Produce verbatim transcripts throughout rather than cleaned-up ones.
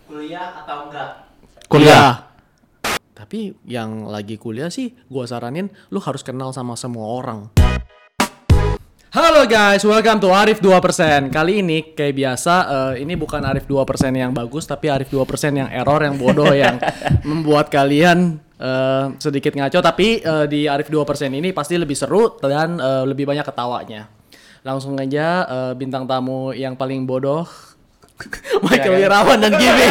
kuliah atau enggak? Kuliah. Tapi yang lagi kuliah sih gua saranin lu harus kenal sama semua orang. Halo guys, welcome to Arif dua persen. Kali ini kayak biasa uh, ini bukan Arif dua persen yang bagus, tapi Arif dua persen yang error, yang bodoh, yang membuat kalian uh, sedikit ngaco. Tapi uh, di Arif dua persen ini pasti lebih seru dan uh, lebih banyak ketawanya. Langsung aja uh, bintang tamu yang paling bodoh Michael Wirawan dan Gibin.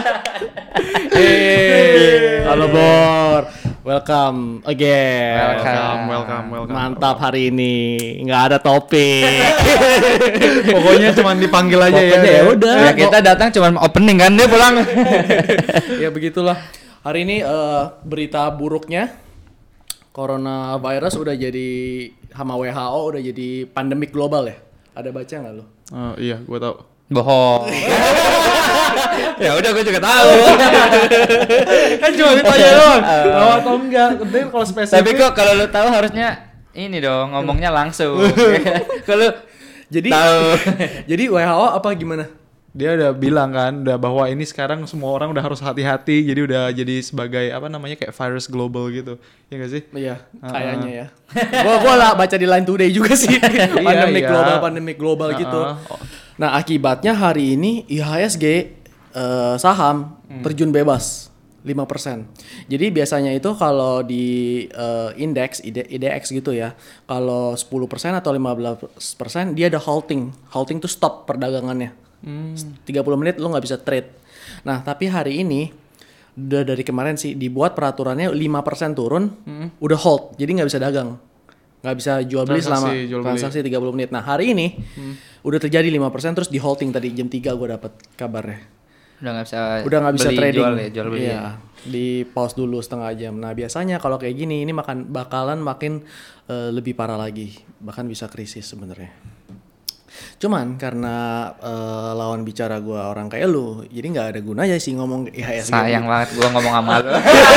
Hey, halo Bor, welcome again. Welcome, welcome, welcome. Mantap hari ini, nggak ada topik. Pokoknya cuma dipanggil aja. Pokoknya ya. Ya udah. Ya kita datang cuma opening kan, dia pulang. Ya begitulah. Hari ini uh, berita buruknya, coronavirus udah jadi sama W H O udah jadi pandemik global ya. Ada baca nggak lo? Oh, iya, gue tau. Bohong. Ya udah, gue juga tahu. Kan cuma ditanya doang. Tahu atau enggak? Kemudian kalau spesifik. Tapi kok kalau lu tahu harusnya ini dong, ngomongnya langsung. Kalau jadi tahu. Jadi W H O apa gimana? Dia udah bilang kan, udah bahwa ini sekarang semua orang udah harus hati-hati, jadi udah jadi sebagai apa namanya kayak virus global gitu, ya nggak sih? Iya, kayaknya ya. Gua gua lah baca di Line Today juga sih. Pandemik iya. global, pandemik global Uh-uh. gitu. Nah akibatnya hari ini I H S G uh, saham hmm. terjun bebas lima persen. Jadi biasanya itu kalau di uh, indeks I D X gitu ya, kalau sepuluh persen atau lima belas persen dia ada halting. Halting tuh stop perdagangannya. Hmm. tiga puluh menit lu nggak bisa trade. Nah tapi hari ini udah dari kemarin sih dibuat peraturannya lima persen turun, hmm. udah hold, jadi nggak bisa dagang, nggak bisa jual beli selama jual transaksi tiga puluh menit. Nah hari ini hmm. udah terjadi lima persen terus di halting tadi jam tiga gue dapat kabarnya. Udah nggak bisa. Udah nggak bisa beli, trading. Jual, ya, jual beli. Iya, di pause dulu setengah jam. Nah biasanya kalau kayak gini ini makan bakalan makin uh, lebih parah lagi, bahkan bisa krisis sebenarnya. Cuman karena uh, lawan bicara gue orang kayak lu, jadi nggak ada gunanya sih ngomong I H S G. Sayang banget gue ngomong sama lu.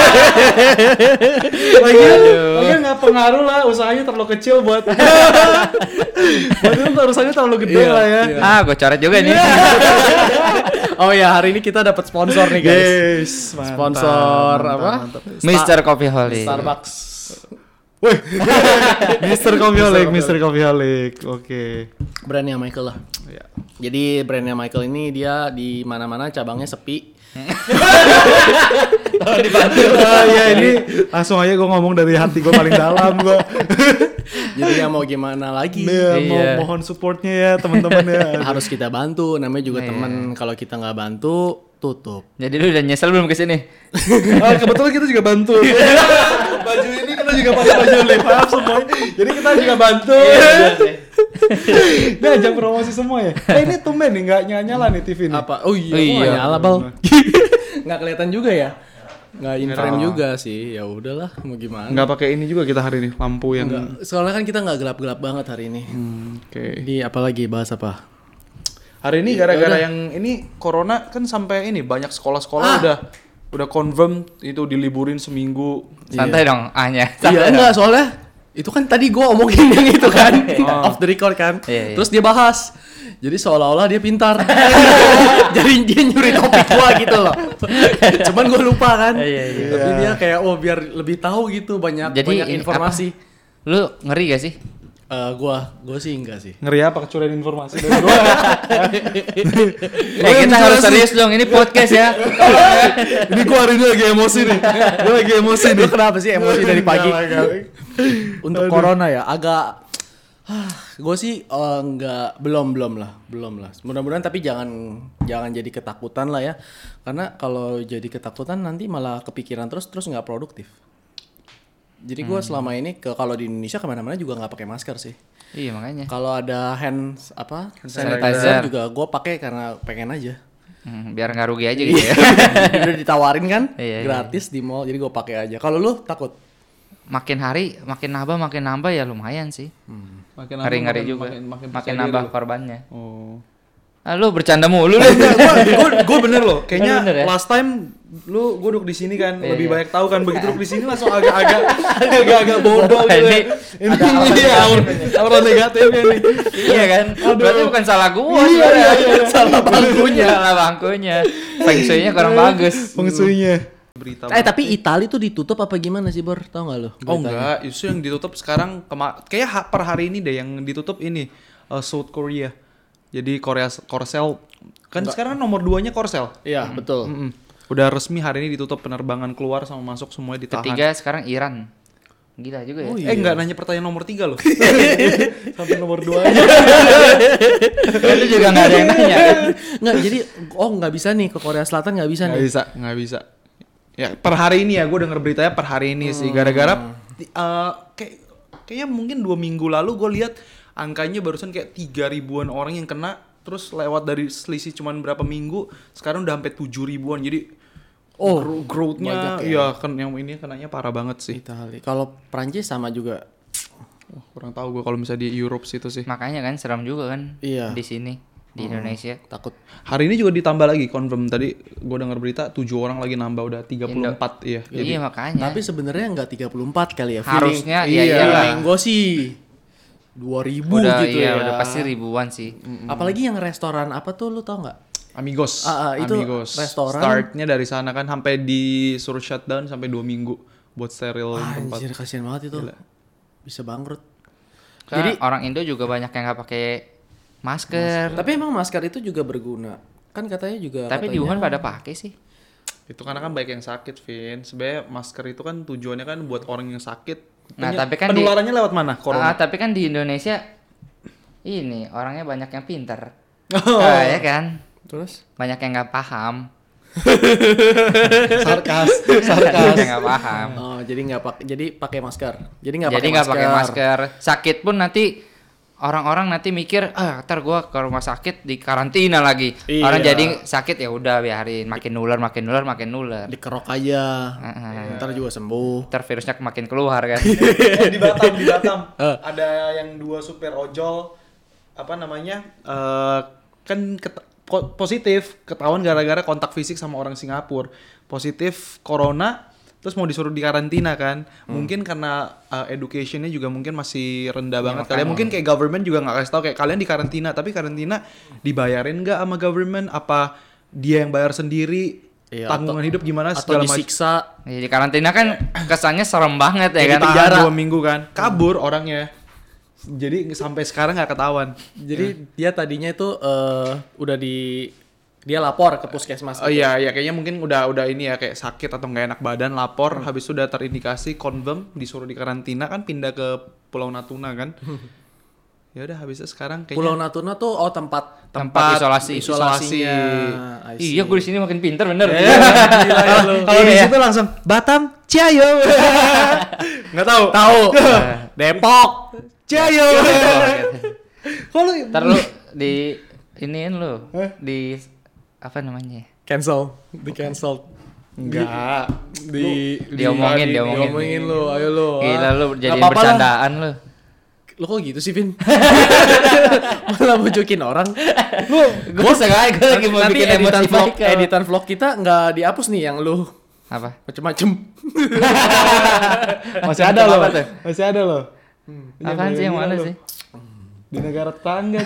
Lagian, lagian nggak pengaruh lah, usahanya terlalu kecil buat. Buat usahanya terlalu gede iya, lah ya. Iya. Ah, gue coret juga nih. Oh ya, hari ini kita dapat sponsor nih guys. Yes, mantap, Sponsor mantap, apa? mantap. Mister Coffeeholic. Starbucks. Wih, Mister Coffeeholic, Mister Coffeeholic, oke. Brandnya Michael lah. Ya. Jadi brandnya Michael ini dia di mana-mana cabangnya sepi. Oh, dibantu. Uh, ya ini langsung aja gue ngomong dari hati gue paling dalam gue. Jadi ya mau gimana lagi? Iya, Iya. mau mohon supportnya ya teman-teman ya. Harus kita bantu, namanya juga Iya. teman. Kalau kita nggak bantu, tutup. Jadi lu udah nyesel belum kesini? Oh, kebetulan kita juga bantu. Baju ini kita juga pakai baju live up semua. Jadi kita juga bantu. Dia ajak promosi semua ya. Eh ini tumben nih nggak nyala nih T V nih. Apa? Oh iya, Oh kok iya. nggak nyala bal. Nggak kelihatan juga ya? Nggak in frame Nggak. juga sih. Ya udahlah, mau gimana? Nggak pakai ini juga kita hari ini lampu yang. Nggak. Soalnya kan kita nggak gelap-gelap banget hari ini. Hmm, Oke. Okay. Di apa lagi bahas apa? Hari ini gara-gara yang ini corona kan sampai ini banyak sekolah-sekolah Ah. udah udah confirm itu diliburin seminggu. Santai dong, ahnya. Iya enggak, soalnya itu kan tadi gue omongin yang itu kan off the record kan. Iya, iya. Terus dia bahas. Jadi seolah-olah dia pintar. Jadi dia nyuri topik gue gitu loh. Cuman gue lupa kan. Iya, iya. Tapi dia kayak oh biar lebih tahu gitu banyak Jadi banyak ini informasi. apa? Lu ngeri gak sih? Eh gua gua sih enggak sih. Ngeri apa kecurian informasi dari gua. Eh kita harus serius dong, ini podcast ya. Ini gua hari ini lagi emosi nih. Gua lagi emosi nih. Lu kenapa sih emosi dari pagi? Enggak, enggak. Untuk corona ya agak gue sih uh, nggak belum belum lah belum lah mudah-mudahan tapi jangan jangan jadi ketakutan lah ya karena kalau jadi ketakutan nanti malah kepikiran terus terus nggak produktif. Jadi gue hmm. selama ini ke kalau di Indonesia kemana-mana juga nggak pakai masker sih. Iya makanya. Kalau ada hand apa hand Sanitizer. sanitizer juga gue pakai karena pengen aja. Hmm, biar nggak rugi aja gitu ya. Udah ditawarin kan Iya, iya. gratis di mall jadi gue pakai aja. Kalau lu takut? Makin hari makin nambah makin nambah ya lumayan sih. Hmm. Makin Ngeri-ngeri makin- juga. Makin, makin, Makin percaya nambah diri korbannya. lu. Oh. Ah, lu bercanda mulu lu. gue gue bener loh. Kayaknya Bener ya? last time lu gue duduk di sini kan Iya, lebih iya. banyak tahu kan, begitu duduk di sini langsung agak-agak agak-agak bodoh gitu. Ini Ini iya aura, aura negatifnya nih. iya kan? Berarti bukan salah gua Iya, sebenarnya. iya, iya. Salah bangkunya. Salah bangkunya. Feng shui-nya kurang bagus. Feng shui-nya. Berita Eh tapi Itali tuh ditutup apa gimana sih Bor? Tahu nggak lo? Oh enggak, justru yang ditutup sekarang kema- kayak ha- per hari ini deh yang ditutup ini uh, South Korea. Jadi Korea Korsel kan sekarang nomor duanya Korsel. Iya betul. Mm-mm. Udah resmi hari ini ditutup, penerbangan keluar sama masuk semuanya ditahan. Ketiga sekarang Iran. Gila juga ya. Oh, Eh enggak nanya pertanyaan nomor tiga loh. Sampai nomor dua. Itu juga nggak ada yang nanya. Nggak jadi oh nggak bisa nih ke Korea Selatan nggak bisa Nggak nih. bisa, nggak bisa. Ya per hari ini ya, gue denger beritanya per hari ini sih. Gara-gara uh, kayak kayaknya mungkin dua minggu lalu gue lihat angkanya barusan kayak tiga ribuan orang yang kena. Terus lewat dari selisih cuman berapa minggu, sekarang udah sampai tujuh ribuan. Jadi Oh, grow- growth-nya banyak ya. iya kan yang ini kenanya parah banget sih. Itali. Kalau Prancis sama juga. Wah, kurang tahu gue kalau misalnya di Europe situ sih. Makanya kan seram juga kan Iya. di sini di Indonesia. Takut. Hari ini juga ditambah lagi confirm tadi gue dengar berita tujuh orang lagi nambah udah tiga puluh empat iya. Jadi Iya makanya. Tapi sebenarnya nggak tiga puluh empat kali ya. Harusnya, Feeling- iya, iya. iyalah. Feeling gue sih dua ribu udah gitu iya ya. udah pasti ribuan sih. Apalagi yang restoran apa tuh lu tau nggak? Amigos, Ah, ah, itu Amigos. restoran. Startnya dari sana kan sampai disuruh shutdown sampai dua minggu buat steril tempat. Anjir kasihan banget itu. Gila. Bisa bangkrut. Jadi orang Indo juga banyak yang nggak pakai masker. Tapi emang masker itu juga berguna. Kan katanya juga Tapi di katanya- Wuhan pada pakai sih. Itu karena kan banyak yang sakit, Vin. Sebenarnya masker itu kan tujuannya kan buat orang yang sakit. Nah, Penya- tapi kan di- penularannya lewat mana? Ah, Corona. tapi kan di Indonesia ini orangnya banyak yang pintar. Oh. Ah, ya kan? Terus? Banyak yang nggak paham. Sarkas, Banyak sarkas. yang nggak paham. Oh, jadi nggak pakai jadi pakai masker. Jadi nggak Jadi pakai nggak masker. pakai masker. Sakit pun nanti orang-orang nanti mikir, ah ntar gua ke rumah sakit di karantina lagi. Iya. Orang jadi sakit ya udah biarin, makin nular, makin nular, makin nular. Dikerok aja. Heeh. Ntar juga sembuh. Ntar virusnya makin keluar kan. Eh, di Batam, di Batam. Eh. Ada yang dua supir ojol apa namanya? eh kan ket- ko- positif, ketahuan gara-gara kontak fisik sama orang Singapura. Positif corona terus mau disuruh di karantina kan. Mungkin karena eh, educationnya juga mungkin masih rendah banget. Kalian mungkin kayak government juga nggak kasih tahu kayak kalian di karantina, tapi karantina dibayarin nggak sama government? Apa dia yang bayar sendiri? Iya, Tanggungan atau- hidup gimana Atau segala macam. disiksa. Jadi di karantina kan kesannya serem banget ya Kayak kan. ditahan penjara. dua minggu kan. Kabur orangnya. Jadi sampai sekarang nggak ketahuan. Jadi dia tadinya itu eh, udah di dia lapor ke puskesmas. Oh gitu. iya, ya kayaknya mungkin udah udah ini ya kayak sakit atau nggak enak badan, lapor, habis itu udah terindikasi, confirm, disuruh di karantina kan pindah ke Pulau Natuna kan. Ya udah habis itu sekarang kayaknya Pulau Natuna tuh oh tempat Tempat isolasi. isolasinya. I see. Iya, gue di sini makin pinter bener. Eh, gila ya lu. kalau di Iya. situ langsung Batam, Ciayo. Nggak tahu. Tahu. Depok. Ciayo. Kalau Ntar lu di iniin lu di apa namanya? Cancel. Di cancel. enggak. Di Diomongin, di- diomongin. diomongin lu. Ayo lu. Gila Ah. lu Nggak jadiin apa-apa lah. bercandaan lu. Lu kok gitu sih, Vin? Malah bujukin orang. Lu gue sengaja gue lagi mau Nanti bikin editan emosi vlog, Michael. editan vlog kita nggak dihapus nih yang lu Apa? macem-macem. Masih ada loh. Apa tuh? Masih ada loh. Apaan sih yang mana sih? Di negara tetangga.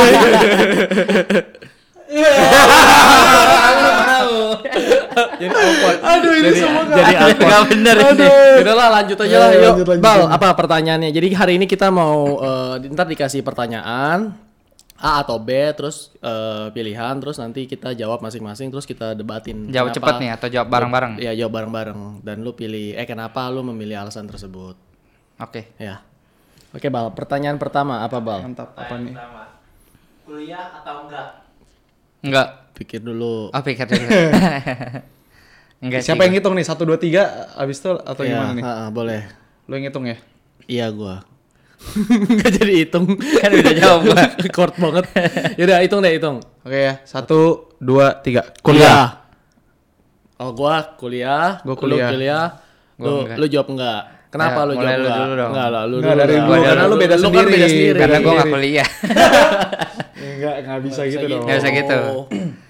Jadi awkward. Aduh, ini jadi, semua nggak- jadi awkward. Gak bener ini. Udah lah lanjut aja Ya, lah yuk. lanjut, lanjut, Bal, lanjut. apa pertanyaannya? Jadi hari ini kita mau eh, ntar dikasih pertanyaan A atau B terus eh, pilihan terus nanti kita jawab masing-masing terus kita debatin. Jawab Kenapa- cepet nih atau jawab bareng-bareng? Iya, jawab bareng-bareng dan lu pilih eh kenapa lu memilih alasan tersebut. Oke. Ya. Oke, Bal. Pertanyaan pertama apa, Bal? Mantap, apa nih? Kuliah atau enggak? Enggak. Pikir dulu. Oh, pikir dulu. Enggak sih. Siapa yang ngitung nih? Satu, dua, tiga, abis itu atau Iya, gimana nih? ha-ha, boleh. Lo yang ngitung ya? Iya gua. Enggak jadi hitung. Kan udah jawab gua. Record banget. Yaudah hitung deh hitung. Oke ya, satu, dua, tiga. Kuliah. Oh gua kuliah. Gua kuliah. Lu kuliah. Gua Lu enggak. lu jawab enggak? Kenapa Eh, lu mulai jawab lu enggak? dulu dong. Enggak lah, lu Enggak, dulu. dari lah. gua, karena lu beda kan sendiri. beda sendiri. Karena gue gak kuliah. Enggak, enggak bisa gitu dong. Nggak bisa gitu. Oh.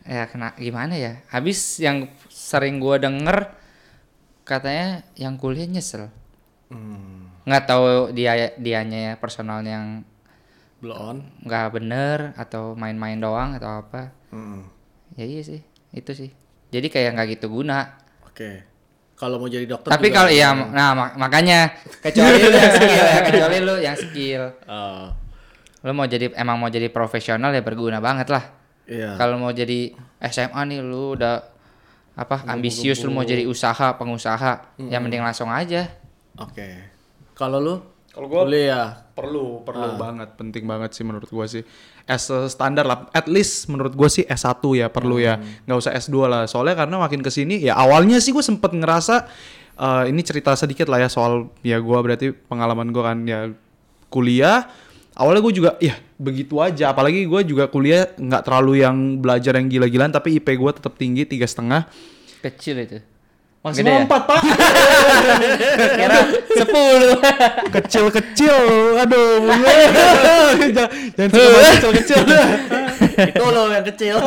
ya kena gimana ya? Habis yang sering gua denger katanya yang kuliah nyesel. Hmm. Nggak tahu dia dianya ya personalnya yang Blow on. nggak bener atau main-main doang atau apa. Hmm. Ya iya sih, itu sih. Jadi kayak nggak gitu guna. Oke. Kalau mau jadi dokter Tapi juga kalau iya, ada. nah mak- makanya kecuali lu yang skill ya, kecuali lu yang skill. Oh, Lu mau jadi emang mau jadi profesional ya berguna banget lah. iya. Kalau mau jadi S M A nih lu udah apa ambisius lu mau jadi usaha pengusaha, ya mending langsung aja. Oke. Kalau lu? Kalau gua kuliah. perlu, perlu banget, penting banget sih menurut gua sih. As a standar lah, at least menurut gua sih S satu ya perlu ya. Nggak usah S dua lah. Soalnya karena makin kesini ya awalnya sih gua sempet ngerasa eh, ini cerita sedikit lah ya soal ya gua berarti pengalaman gua kan ya kuliah. Awalnya gue juga ya begitu aja, apalagi gue juga kuliah nggak terlalu yang belajar yang gila-gilaan, tapi I P gue tetap tinggi tiga setengah, Kecil itu. maksimal Gede ya? empat pak. Kira sepuluh. Kecil-kecil, aduh. jangan jangan suka banget kecil-kecil. Itu lo yang kecil.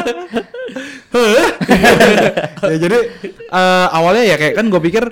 Ya jadi eh, awalnya ya kayak kan gue pikir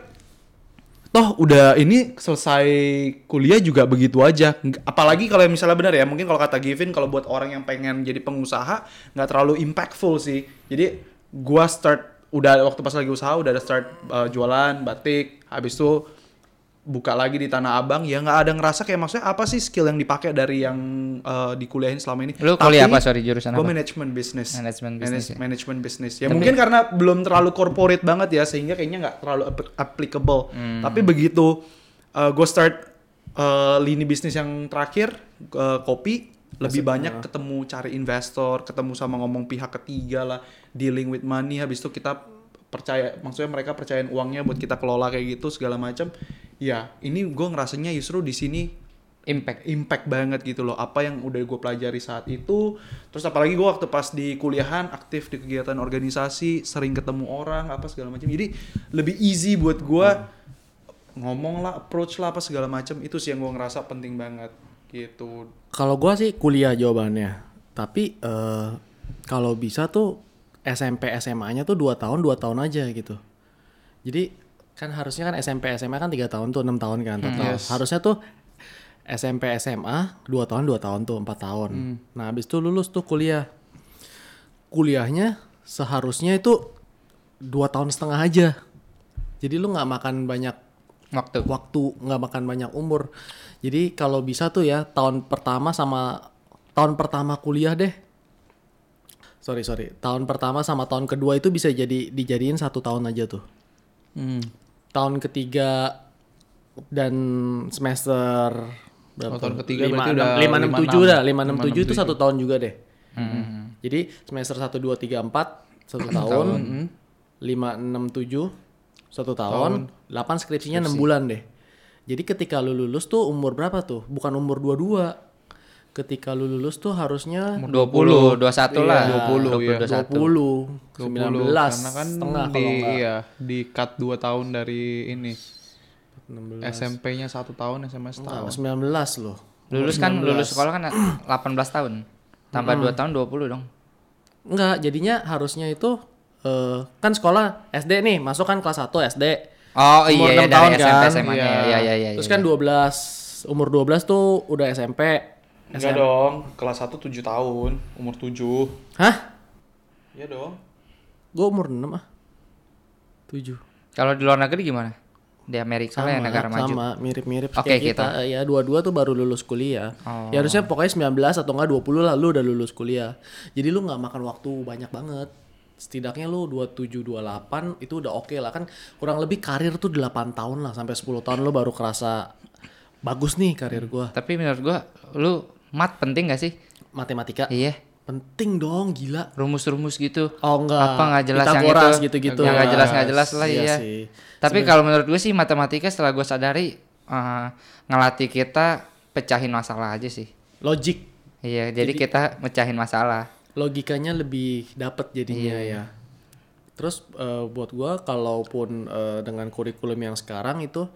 toh udah ini selesai kuliah juga begitu aja. Nggak- apalagi kalau misalnya benar ya, mungkin kalau kata Givin kalau buat orang yang pengen jadi pengusaha nggak terlalu impactful sih. Jadi gua start udah waktu pas lagi usaha udah ada start eh, jualan batik, habis itu buka lagi di Tanah Abang, ya nggak ada ngerasa kayak maksudnya apa sih skill yang dipakai dari yang eh, dikuliahin selama ini. Lu kuliah apa, sorry, jurusan Gue apa? manajemen bisnis. Manajemen bisnis ya. Manajemen bisnis. Ya Tapi- mungkin karena belum terlalu corporate banget ya sehingga kayaknya nggak terlalu ap- applicable. Hmm. Tapi begitu gue start eh, lini bisnis yang terakhir eh, kopi, lebih banyak ketemu cari investor, ketemu sama ngomong pihak ketiga lah, dealing with money. Habis itu kita percaya, maksudnya mereka percayain uangnya buat kita kelola kayak gitu segala macam. Ya ini gue ngerasanya justru di sini Impact. impact banget gitu loh, apa yang udah gue pelajari saat itu. Terus apalagi gue waktu pas di kuliahan aktif di kegiatan organisasi, sering ketemu orang apa segala macam, jadi lebih easy buat gue ngomong lah, approach lah apa segala macam. Itu sih yang gue ngerasa penting banget gitu. Kalau gua sih kuliah jawabannya. Tapi eh, kalau bisa tuh S M P S M A-nya tuh dua tahun dua tahun aja gitu. Jadi kan harusnya kan S M P S M A kan tiga tahun tuh enam tahun kan total. yes. Harusnya tuh S M P S M A dua tahun dua tahun tuh empat tahun. Nah, habis itu lulus tuh kuliah. Kuliahnya seharusnya itu dua tahun setengah aja. Jadi lu nggak makan banyak Waktu. waktu, nggak makan banyak umur. Jadi kalau bisa tuh ya tahun pertama sama tahun pertama kuliah deh. Sorry sorry, tahun pertama sama tahun kedua itu bisa jadi dijadiin satu tahun aja tuh. Hmm. Tahun ketiga dan semester berapa? Oh, tahun ketiga lima, berarti enam, udah lima, enam, lima, tujuh enam. dah, lima, enam, lima, tujuh enam, itu satu tujuh. tahun juga deh. Hmm. Jadi semester satu, dua, tiga, empat satu tahun, lima, enam, tujuh satu tahun, delapan skripsinya enam bulan deh. Jadi ketika lu lulus tuh umur berapa tuh? Bukan umur dua puluh dua. Ketika lu lulus tuh harusnya dua puluh, dua puluh satu lah. dua puluh, iya. dua puluh, dua puluh, dua sembilan puluh, belas karena kan setengah di, kalau enggak. iya, di cut dua tahun dari ini. enam belas. S M P-nya satu tahun, S M S Enggak, setahun. sembilan belas loh. Lulus kan lulus sekolah kan delapan belas tahun. Tambah dua tahun dua puluh dong. Enggak, jadinya harusnya itu eh, kan sekolah S D nih, masuk kan kelas satu S D. Oh Umur iya, enam iya tahun dari S M P kan? S M A-nya. Iya. Iya iya iya. Terus iya. kan dua belas, umur dua belas tuh udah S M P. Enggak dong, kelas satu tujuh tahun, umur tujuh. Hah? Iya dong. Gue umur enam ah. tujuh. Kalau di luar negeri gimana? Di Amerika lah yang negara maju. sama, mirip-mirip Oke, kayak kita. kita. Ya, dua-dua tuh baru lulus kuliah. Oh. Ya harusnya pokoknya sembilan belas atau enggak dua puluh lah lu udah lulus kuliah. Jadi lu nggak makan waktu banyak banget. Setidaknya lu dua puluh tujuh, dua puluh delapan itu udah oke lah kan. Kurang lebih karir tuh delapan tahun lah sampai sepuluh tahun lu baru kerasa bagus nih karir gua. Tapi menurut gua lu mat penting gak sih? Matematika Iya. penting dong, gila. Rumus-rumus gitu. Oh enggak. Apa nggak jelas yang Pythagoras itu? gitu-gitu. Yang nggak jelas nggak jelas lah Iya iya. sih. Tapi kalau menurut gue sih matematika setelah gue sadari eh, ngelatih kita pecahin masalah aja sih. Logik. Iya, jadi, kita mecahin masalah. Logikanya lebih dapet jadinya Iya. ya. Terus eh, buat gua kalaupun eh, dengan kurikulum yang sekarang itu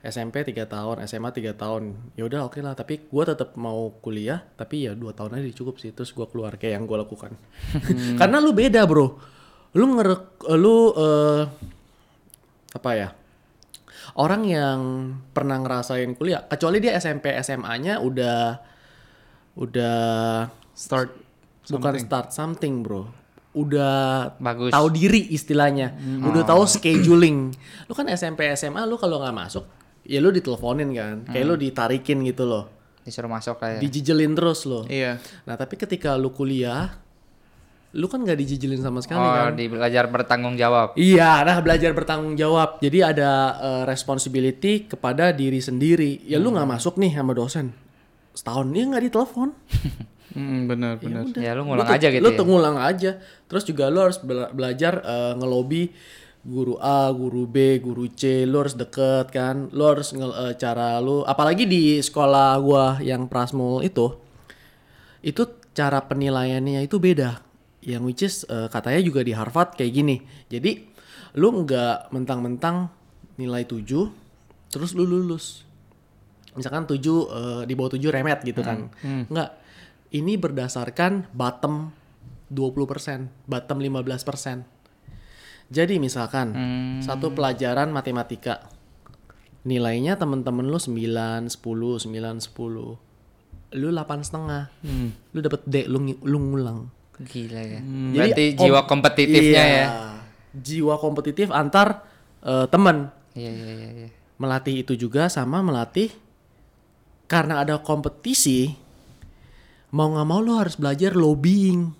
S M P tiga tahun, S M A tiga tahun. Ya udah oke lah, tapi gue tetap mau kuliah, tapi ya dua tahun aja cukup sih. Terus gue keluar kayak yang gue lakukan. Hmm. Karena lu beda bro, lu ngerek, lu uh, apa ya? Orang yang pernah ngerasain kuliah, kecuali dia S M P S M A-nya udah udah Start bukan something. start something bro, udah Bagus. tahu diri istilahnya, Hmm. udah tahu scheduling. Lu kan S M P S M A lu kalau nggak masuk ya lu diteleponin kan, kayak Hmm. lu ditarikin gitu loh, Disuruh masuk lah ya. dijijelin terus loh. Iya. Nah tapi ketika lu kuliah, lu kan nggak dijijelin sama sekali Oh, kan. di belajar bertanggung jawab. Iya, nah belajar bertanggung jawab. Jadi ada uh, responsibility kepada diri sendiri. Ya lu nggak masuk nih sama dosen setahun, dia nggak ditelepon. Hmm, benar benar. Udah. Ya lu ngulang tuh- aja gitu Lu ya. tuh ngulang aja. Terus juga lu harus bela- belajar uh, ngelobi guru A, guru B, guru C. Lu harus deket kan. Lu harus nge- uh, cara lu. Apalagi di sekolah gua yang Prasmul itu, itu cara penilaiannya itu beda. Yang which is uh, katanya juga di Harvard kayak gini. Jadi lu nggak mentang-mentang nilai tujuh terus lu lulus. Misalkan tujuh uh, di bawah tujuh remet gitu kan. Enggak. Ini berdasarkan bottom dua puluh persen, bottom lima belas persen. Jadi misalkan Hmm. satu pelajaran matematika nilainya temen-temen lu sembilan, sepuluh, sembilan, sepuluh. Lu delapan setengah. Lu dapet D, lu, ngi- lu ngulang. Gila ya. Jadi Berarti kom- jiwa kompetitifnya iya, ya. Jiwa kompetitif antar eh, teman. Iya iya iya iya. Melatih itu juga sama melatih karena ada kompetisi, mau nggak mau lo harus belajar lobbying.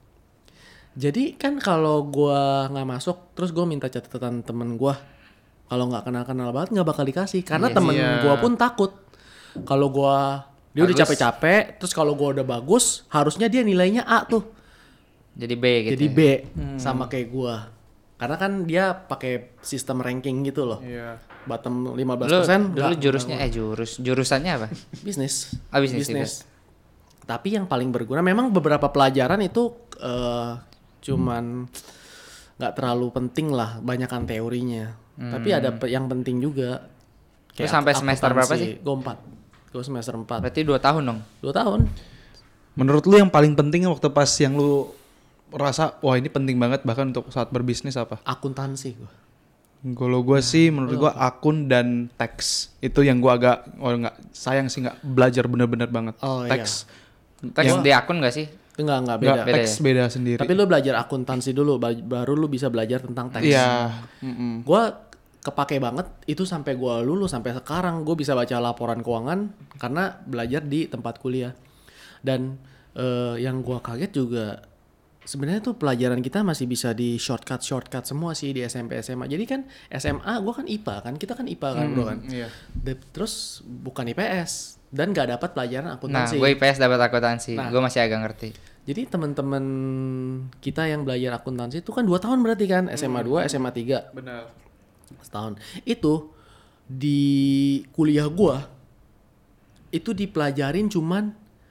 Jadi kan kalau gua nggak masuk, terus gua minta catatan temen gua, kalau nggak kenal-kenal banget nggak bakal dikasih, karena Iya temen sih. gua pun takut. Kalau gua dia udah Bagus. capek-capek, terus kalau gua udah bagus, harusnya dia nilainya A tuh, Jadi B gitu. jadi ya. B sama kayak gua. Karena kan dia pakai sistem ranking gitu loh. Iya. Bottom lima belas Lu persen dulu jurusnya eh jurus jurusannya apa? bisnis. Ah, bisnis Tapi yang paling berguna memang beberapa pelajaran itu eh, cuman nggak terlalu penting lah, banyakan teorinya. Tapi ada pe- yang penting juga. Lu sampai semester berapa sih? Gue empat. Gue semester empat. Berarti dua tahun dong. Dua tahun. Menurut lu yang paling penting waktu pas yang lu rasa wah ini penting banget bahkan untuk saat berbisnis apa? Akuntansi gue. Kalau gue sih menurut gue akun dan teks itu yang gue agak oh nggak sayang sih nggak belajar bener-bener banget. Oh, Teks Teks Yang- di akun gak sih? Enggak, enggak nggak beda. Beda teks ya? beda sendiri. Tapi lu belajar akuntansi dulu, ba- baru lu bisa belajar tentang teks. Iya. mm-mm. Gue kepake banget itu sampai gue lulus, sampai sekarang gue bisa baca laporan keuangan karena belajar di tempat kuliah. Dan eh, yang gue kaget juga sebenarnya tuh pelajaran kita masih bisa di shortcut shortcut semua sih di S M P S M A. Jadi kan S M A gue kan I P A kan, kita kan I P A kan bro kan. Iya. De- terus bukan I P S dan gak dapat pelajaran Nah, akuntansi. gue I P S dapat akuntansi. Nah. Gue masih agak ngerti. Jadi teman-teman kita yang belajar akuntansi itu kan dua tahun berarti kan, S M A dua, S M A tiga. Benar. Setahun. Itu di kuliah gua itu dipelajarin cuman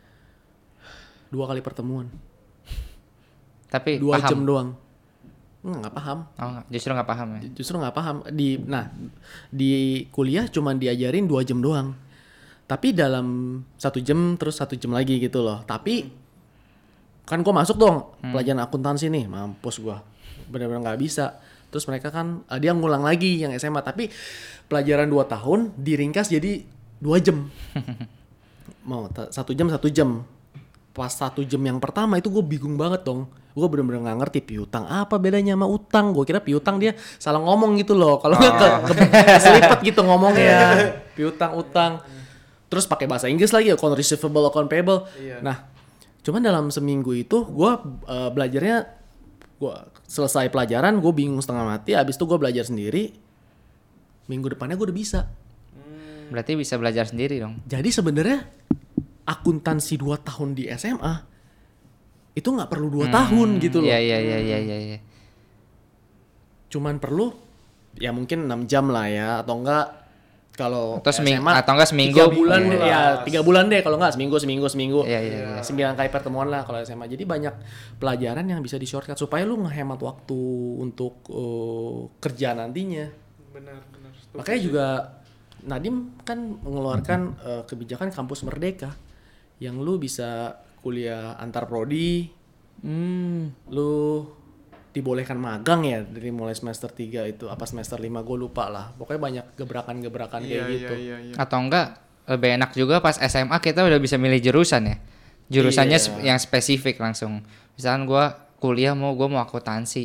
dua kali pertemuan, Tapi dua paham. jam doang. Nggak, nggak paham. Oh, nggak. Justru nggak paham ya. Justru nggak paham. Di nah di kuliah cuman diajarin dua jam doang. Tapi dalam satu jam terus satu jam lagi gitu loh. Tapi kan gua masuk dong pelajaran akuntansi nih, mampus gua. Benar-benar nggak bisa. Terus mereka kan eh, dia ngulang lagi yang S M A, tapi pelajaran dua tahun diringkas jadi dua jam. Mau ta- satu jam satu jam. Pas satu jam yang pertama itu gue bingung banget dong. Gue bener-bener nggak ngerti piutang apa bedanya sama utang. Gue kira piutang dia salah ngomong gitu loh. Kalau nggak ke, ke, keselipet gitu ngomongnya. Piutang utang. Terus pakai bahasa Inggris lagi, account receivable, account payable. Nah, cuman dalam seminggu itu gue uh, belajarnya, gue selesai pelajaran gue bingung setengah mati. Abis itu gue belajar sendiri. Minggu depannya gue udah bisa. Berarti bisa belajar sendiri dong. Jadi sebenarnya akuntansi dua tahun di S M A itu nggak perlu dua tahun gitu loh. Iya iya iya iya iya. iya. Cuman perlu ya mungkin enam jam lah ya, atau enggak kalau Atau seming- S M A atau enggak seminggu. tiga bulan Iya. deh, ya tiga bulan deh kalau enggak seminggu seminggu seminggu. Iya, iya, iya. Sembilan kali pertemuan lah kalau S M A. Jadi banyak pelajaran yang bisa di shortcut supaya lu ngehemat waktu untuk uh, kerja nantinya. Benar, benar. Makanya juga Nadiem kan mengeluarkan uh, kebijakan kampus merdeka yang lu bisa kuliah antar prodi, Hmm. lu dibolehkan magang ya dari mulai semester tiga itu apa semester lima gue lupa lah. Pokoknya banyak gebrakan-gebrakan kayak gitu. Iya, iya. Atau enggak lebih enak juga pas S M A kita udah bisa milih jurusan ya. Jurusannya Iya. sp- yang spesifik langsung. Misalkan gua kuliah mau gua mau akuntansi.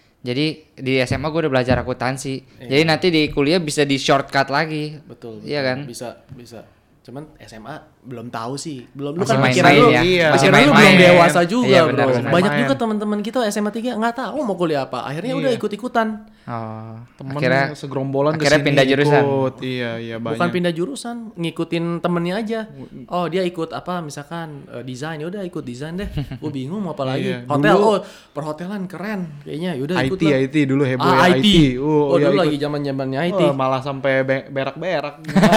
Jadi di S M A gue udah belajar akuntansi. Iya. Jadi nanti di kuliah bisa di shortcut lagi. Betul, Iya betul. kan? Bisa, bisa. Cuman S M A belum tahu sih. Belum lu Masih kan main-main pikiran lu, ya. Iya. Masih pikiran lu belum main-main. dewasa juga, Iya, bro. benar, benar. Banyak Main. juga teman-teman kita S M A tiga nggak tahu mau kuliah apa. Akhirnya Iya. udah ikut-ikutan. Oh, Temen akhirnya segerombolan akhirnya kesini pindah jurusan. ikut. Iya, iya banyak. Bukan pindah jurusan, ngikutin temennya aja. Oh dia ikut apa misalkan eh, desain, ya udah ikut desain deh. Gue bingung mau apa lagi. Iya, Hotel, dulu- oh perhotelan keren. Kayaknya yaudah I ikut T, lah. I T dulu heboh Ah, ya I T. I T. Oh, iya, dulu ikut. lagi zaman zamannya I T. Oh, malah sampai be- berak-berak.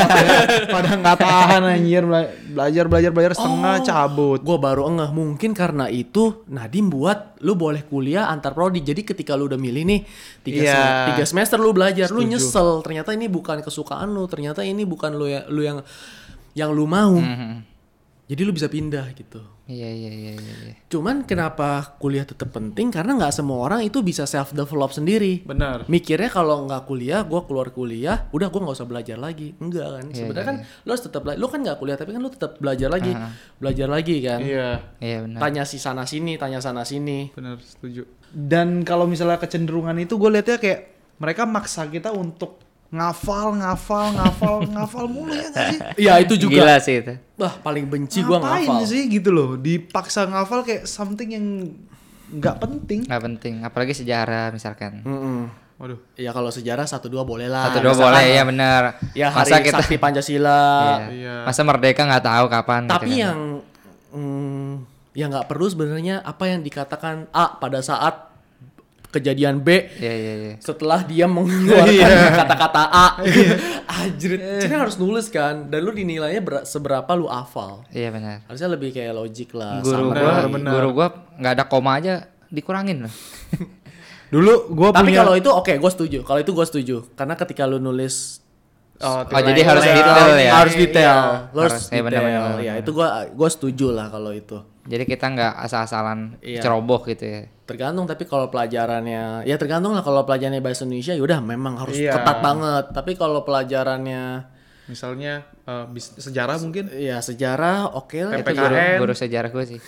Pada nggak tahan anjir bela- belajar belajar belajar setengah cabut. Gue baru ngeh mungkin karena itu Nadiem buat lu boleh kuliah antar prodi. Jadi ketika lu udah milih nih tiga, Iya. sem- tiga semester lu belajar, lu Setuju. nyesel. Ternyata ini bukan kesukaan lu. Ternyata ini bukan lu yang lu yang yang lu mau. Mhm. Jadi lu bisa pindah gitu. Iya iya iya iya. iya. Cuman kenapa kuliah tetap penting? Karena nggak semua orang itu bisa self develop sendiri. Benar. Mikirnya kalau nggak kuliah, gue keluar kuliah, udah gue nggak usah belajar lagi. Enggak kan? Iya, Sebenarnya iya, kan lu harus tetap bela- lu kan nggak kuliah tapi kan lu tetap belajar lagi, belajar lagi kan. Iya, Iya benar. Tanya si sana sini, tanya sana sini. benar setuju. Dan kalau misalnya kecenderungan itu gue lihatnya kayak mereka maksa kita untuk ngafal, ngafal, ngafal, ngafal mulu ya nggak sih? Iya itu juga. Gila sih itu. Wah paling benci gue Ngapain ngafal. sih gitu loh, dipaksa ngafal kayak something yang nggak penting. Nggak penting, apalagi sejarah misalkan. Mm-mm. Waduh. Ya kalau sejarah satu dua boleh lah. Satu dua Misalkan, boleh ya benar. Ya hari Masa kita sakti Pancasila. Iya. Iya. Masa merdeka nggak tahu kapan. Tapi gitu kan. yang mm, yang nggak perlu sebenarnya apa yang dikatakan A pada saat kejadian B Iya iya iya. setelah dia mengeluarkan kata-kata A. Anjir, jadi harus nulis kan dan lu dinilainya ber- seberapa lu hafal. Iya benar. Harusnya lebih kayak logik lah. Guru sama gua, kayak- benar. guru gua nggak ada koma aja dikurangin loh. Dulu gue Tapi punya. kalau itu oke, gue setuju. Kalau itu gue setuju. Karena ketika lu nulis Oh, Oh, jadi harus nilai- detail ya? Harus detail. Lu harus Harus, iya, detail. benar, benar, benar. Ya, itu gue gue setuju lah kalau itu. Jadi kita nggak asal-asalan Iya. ceroboh gitu ya. Tergantung tapi kalau pelajarannya ya tergantung lah kalau pelajarannya bahasa Indonesia ya udah memang harus Iya. ketat banget. Tapi kalau pelajarannya misalnya eh, bis- sejarah mungkin. ya sejarah oke lah. Itu P K N. guru, guru sejarah gue sih.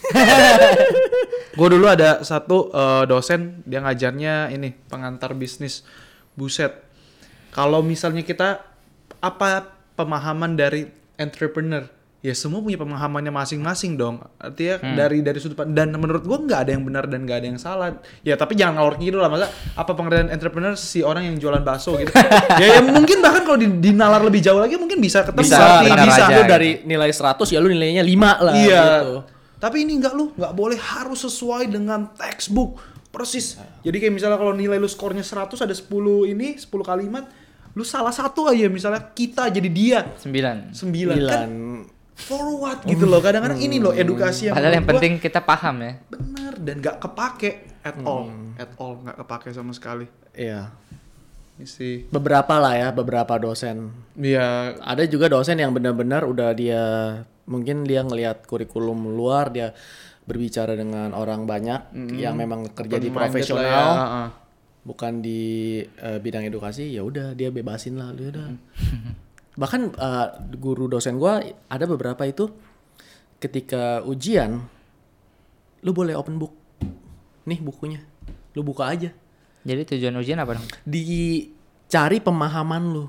Gue dulu ada satu eh, dosen dia ngajarnya ini pengantar bisnis. Buset. Kalau misalnya kita apa pemahaman dari entrepreneur? Ya semua punya pemahamannya masing-masing dong. Artinya dari dari sudut pandang dan menurut gua nggak ada yang benar dan nggak ada yang salah. Ya tapi jangan ngalor gitu lah masa apa pengertian entrepreneur si orang yang jualan bakso gitu. ya, ya mungkin bahkan kalau di- dinalar lebih jauh lagi mungkin bisa ketemu Bisa, berarti benar bisa. aja, Lu gitu. dari nilai seratus ya lu nilainya lima lah Iya. gitu. Tapi ini enggak lu, nggak boleh harus sesuai dengan textbook. Persis. Jadi kayak misalnya kalau nilai lu skornya seratus ada sepuluh ini, sepuluh kalimat, lu salah satu aja misalnya kita jadi dia Sembilan. sembilan. Kan Sembilan. forward gitu loh. Kadang-kadang ini loh edukasi yang Padahal yang menurut gua penting kita paham ya. bener dan nggak kepake at all. At all nggak kepake sama sekali. Iya. Ini sih. Beberapa lah ya, beberapa dosen. Iya, Ada juga dosen yang benar-benar udah dia mungkin dia ngelihat kurikulum luar, dia berbicara dengan orang banyak yang memang kerja di open-minded profesional, lah ya, heeh. bukan di eh, bidang edukasi, ya udah dia bebasin lah, ya udah. Bahkan eh, guru dosen gua ada beberapa itu ketika ujian, lu boleh open book, nih bukunya, lu buka aja, Jadi tujuan ujian apa dong? dicari pemahaman lu,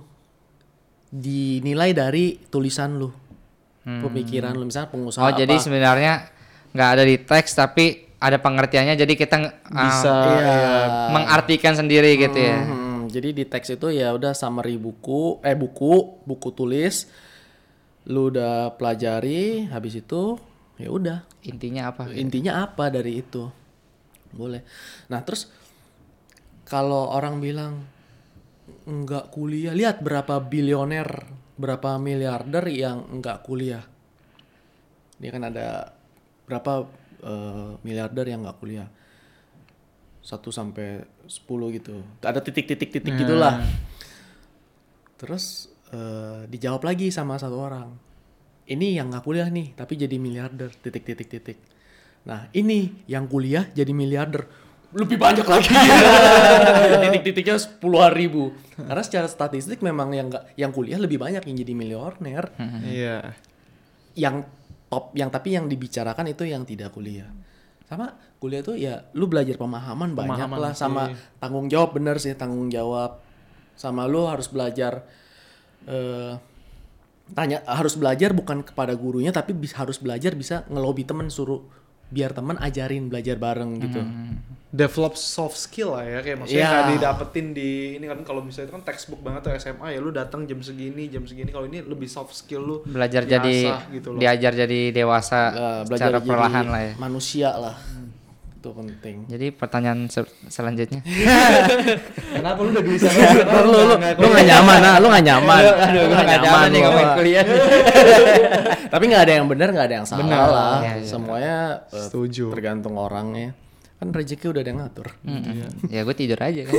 dinilai dari tulisan lu. Pemikiran lu misalnya pengusaha Oh apa. jadi sebenarnya nggak ada di teks tapi ada pengertiannya jadi kita nge- Bisa uh, Iya. mengartikan sendiri gitu ya. Hmm, jadi di teks itu ya udah summary buku, eh buku, buku tulis, lu udah pelajari, habis itu ya udah Intinya apa? intinya apa dari itu, boleh. Nah terus kalau orang bilang nggak kuliah, lihat berapa bilioner, berapa miliarder yang nggak kuliah. Dia kan ada berapa eh, miliarder yang nggak kuliah, satu sampai sepuluh gitu. Ada titik-titik-titik gitulah. Terus eh, dijawab lagi sama satu orang. Ini yang nggak kuliah nih, tapi jadi miliarder. Titik titik titik. Nah ini yang kuliah jadi miliarder, lebih banyak lagi. Titik-titiknya sepuluhan ribu. Karena secara statistik memang yang nggak, yang kuliah lebih banyak yang jadi miliarder. Iya. Yang top, yang tapi yang dibicarakan itu yang tidak kuliah. Sama kuliah tuh ya lu belajar pemahaman, banyak Pemahaman lah, sih. sama tanggung jawab, bener sih tanggung jawab. Sama lu harus belajar eh tanya harus belajar bukan kepada gurunya, tapi bis, harus belajar bisa ngelobi temen, suruh biar temen ajarin, belajar bareng gitu. Develop soft skill lah ya, kayak maksudnya Iya. nggak didapetin di ini kan, kalau misalnya itu kan textbook banget tuh S M A ya, lu datang jam segini jam segini. Kalau ini lebih soft skill, lu Belajar diasah jadi gitu loh. diajar jadi dewasa Ya, belajar secara jadi perlahan lah ya. manusia lah. Itu penting. Jadi pertanyaan se- selanjutnya. Kenapa lu udah bisa? lu lu lu nggak nyaman, nah, lu nggak nyaman. Aduh, Lu gue nggak gak nyaman nih lu. ngomongin kuliah. Tapi nggak ada yang benar, nggak ada yang salah Benar. lah. Iya, iya. Semuanya eh, Setuju. tergantung orangnya. Kan rezeki udah ada yang ngatur. Ya gue tidur aja kan.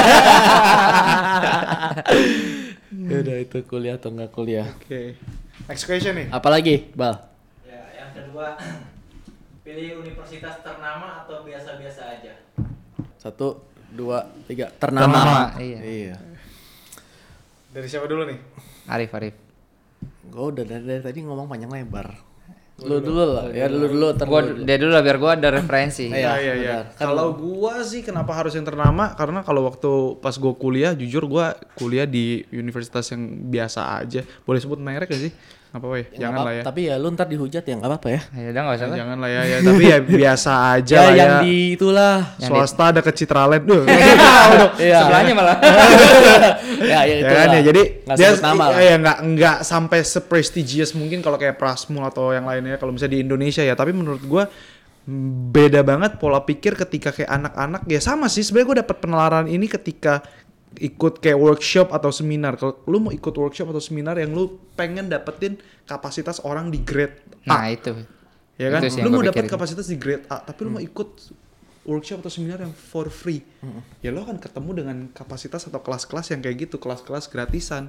Ya udah, itu kuliah atau nggak kuliah. Oke. Next question nih. Apalagi, Bal? Ya, yang kedua, pilih universitas ternama atau biasa-biasa aja? Satu, dua, tiga. Ternama. Ternama, iya. Iya. Dari siapa dulu nih? Arif Arif. Gue udah dari, dari tadi ngomong panjang lebar. Lu dulu lah, ya dulu dulu. ntar Gua lu dulu. dia dulu lah biar gua ada referensi. Iya, Iya iya iya. benar. Kan- Kalau gua sih kenapa harus yang ternama? Karena kalau waktu pas gua kuliah, jujur gua kuliah di universitas yang biasa aja. Boleh sebut merek gak sih? Nggak apa-apa ya? Ya, Jangan nggak lah ya. apa- Tapi ya lu ntar dihujat ya nggak apa-apa ya. Ya udah enggak usah lah. Jangan lah ya, ya. Tapi ya biasa aja Ya lah yang ya. di itulah. Yang Swasta ada ke Citraland. Duh. Iya. Sebelahnya malah. Ya, ya ya itu kan lah. ya, jadi nggak dia sebut nama lah. ya nggak nggak sampai seprestigious mungkin kalau kayak Prasmul atau yang lainnya kalau misalnya di Indonesia ya. Tapi menurut gua mm, beda banget pola pikir ketika kayak anak-anak ya. Sama sih sebenarnya gua dapat penalaran ini ketika ikut kayak workshop atau seminar. Kalau lu mau ikut workshop atau seminar yang lu pengen dapetin kapasitas orang di grade Nah, A, itu. ya kan? itu sih Lu yang mau gua dapet pikirin. kapasitas di grade A, tapi lu mau ikut workshop atau seminar yang for free. Ya lo akan ketemu dengan kapasitas atau kelas-kelas yang kayak gitu, kelas-kelas gratisan.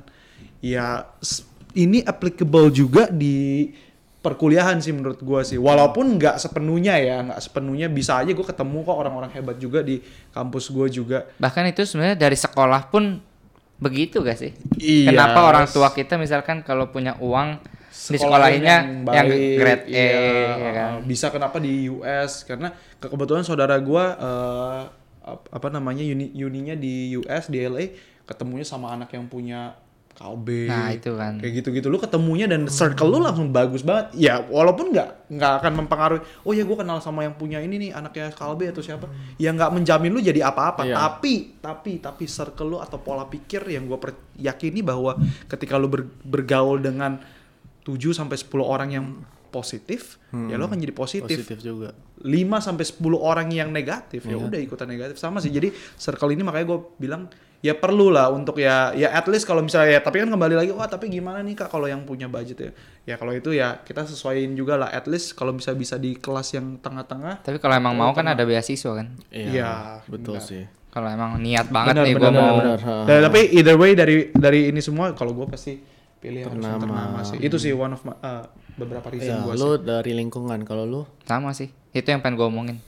Ya s- ini applicable juga di perkuliahan sih menurut gua sih. Walaupun nggak sepenuhnya ya, nggak sepenuhnya, bisa aja gua ketemu kok orang-orang hebat juga di kampus gua juga. Bahkan itu sebenarnya dari sekolah pun begitu gak sih? Iya. Kenapa orang tua kita misalkan kalau punya uang disekolahinnya yang, baik, grade E, iya. ya kan? Bisa kenapa di U S? Karena ke- kebetulan saudara gua eh, ap- apa namanya uni uninya di U S di L A, ketemunya sama anak yang punya Kalbe. Nah, itu kan. Kayak gitu-gitu lu ketemunya dan circle lu langsung bagus banget. Ya walaupun nggak nggak akan mempengaruhi. Oh ya gua kenal sama yang punya ini nih anaknya Kalbe atau siapa. Ya nggak menjamin lu jadi apa-apa. Iya. Tapi tapi tapi circle lu atau pola pikir yang gua per- yakini bahwa ketika lu ber- bergaul dengan tujuh sampai sepuluh orang yang positif, ya lo akan jadi positif. Positif juga. lima sampai sepuluh orang yang negatif, ya Iya. udah ikutan negatif. Sama sih. Jadi circle ini makanya gue bilang ya perlu lah untuk ya ya at least kalau misalnya ya, tapi kan kembali lagi, wah tapi gimana nih Kak kalau yang punya budget ya. Ya kalau itu ya kita sesuaiin juga lah, at least kalau bisa bisa di kelas yang tengah-tengah. Tapi kalau emang mau kan ada beasiswa kan. Iya, Iya, betul benar. sih. Kalau emang niat banget Benar, nih benar, gua mau. benar. Ha, Dan, ha. tapi either way dari dari ini semua kalau gue pasti pilih yang harus yang Ternama. ternama sih. Itu sih one of my, uh, beberapa reason Iya, gue lu sih. dari lingkungan, kalau lu Sama sih. Itu yang pengen gua omongin.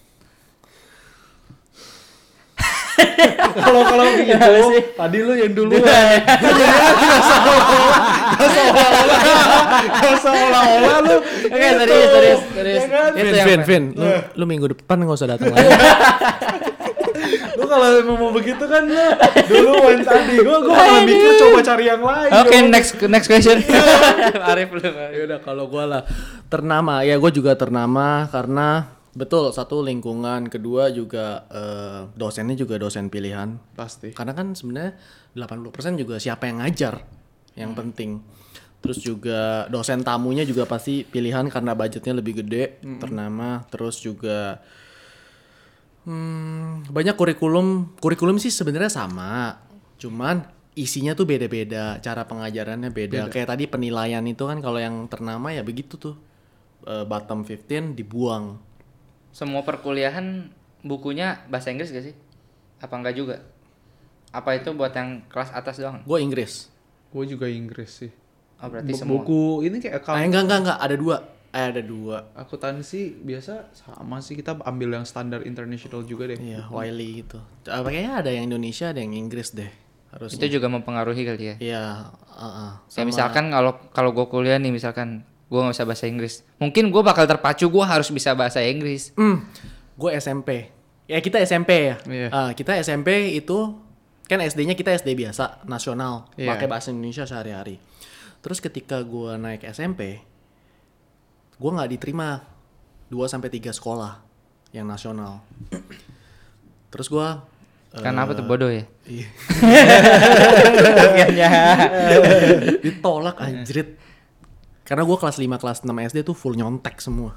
Kalau kalau gitu, tadi lu yang duluan. Gak seolah-olah lu. Oke, serius, serius, serius. Ya kan? Itu Vin, yang Vin, pengen- Vin, lu, lu minggu depan nggak usah datang lagi. Lu kalau emang mau begitu kan lu duluan tadi. Gua gua malah mikir coba cari yang lain. Oke, dong. next next question. Arif lu. Ya udah, kalau gua lah ternama, ya gua juga ternama karena betul, satu lingkungan, kedua juga eh, dosennya juga dosen pilihan. Pasti. Karena kan sebenarnya delapan puluh persen juga siapa yang ngajar yang penting. Terus juga dosen tamunya juga pasti pilihan karena budgetnya lebih gede, ternama. Terus juga hmm, banyak kurikulum, kurikulum sih sebenarnya sama, cuman isinya tuh beda-beda, cara pengajarannya beda. Kayak tadi penilaian itu kan kalau yang ternama ya begitu tuh, Eh, bottom lima belas dibuang. Semua perkuliahan bukunya bahasa Inggris gak sih? Apa enggak juga? Apa itu buat yang kelas atas doang? Gue Inggris. Gue juga Inggris sih. Oh, berarti Bu- semua. Buku ini kayak Ah, account enggak enggak enggak ada dua. Eh ada dua. akuntansi biasa sama sih, kita ambil yang standar international juga deh. Iya, Wiley gitu. Ah, kayaknya ada yang Indonesia, ada yang Inggris deh. Harusnya. Itu juga mempengaruhi kali ya. Iya, heeh. Kayak misalkan kalau kalau gue kuliah nih misalkan gue nggak bisa bahasa Inggris, mungkin gue bakal terpacu gue harus bisa bahasa Inggris. Hmm, gue S M P. Ya kita S M P ya. Iya. Ah, kita S M P itu kan S D-nya kita S D biasa, nasional, Iya. pakai bahasa Indonesia sehari-hari. Terus ketika gue naik S M P, gue nggak diterima dua sampai tiga sekolah yang nasional. Terus gue Karena apa tuh, bodoh ya? Iya. Akhirnya. Ditolak anjrit. Karena gue kelas lima, kelas enam S D tuh full nyontek semua.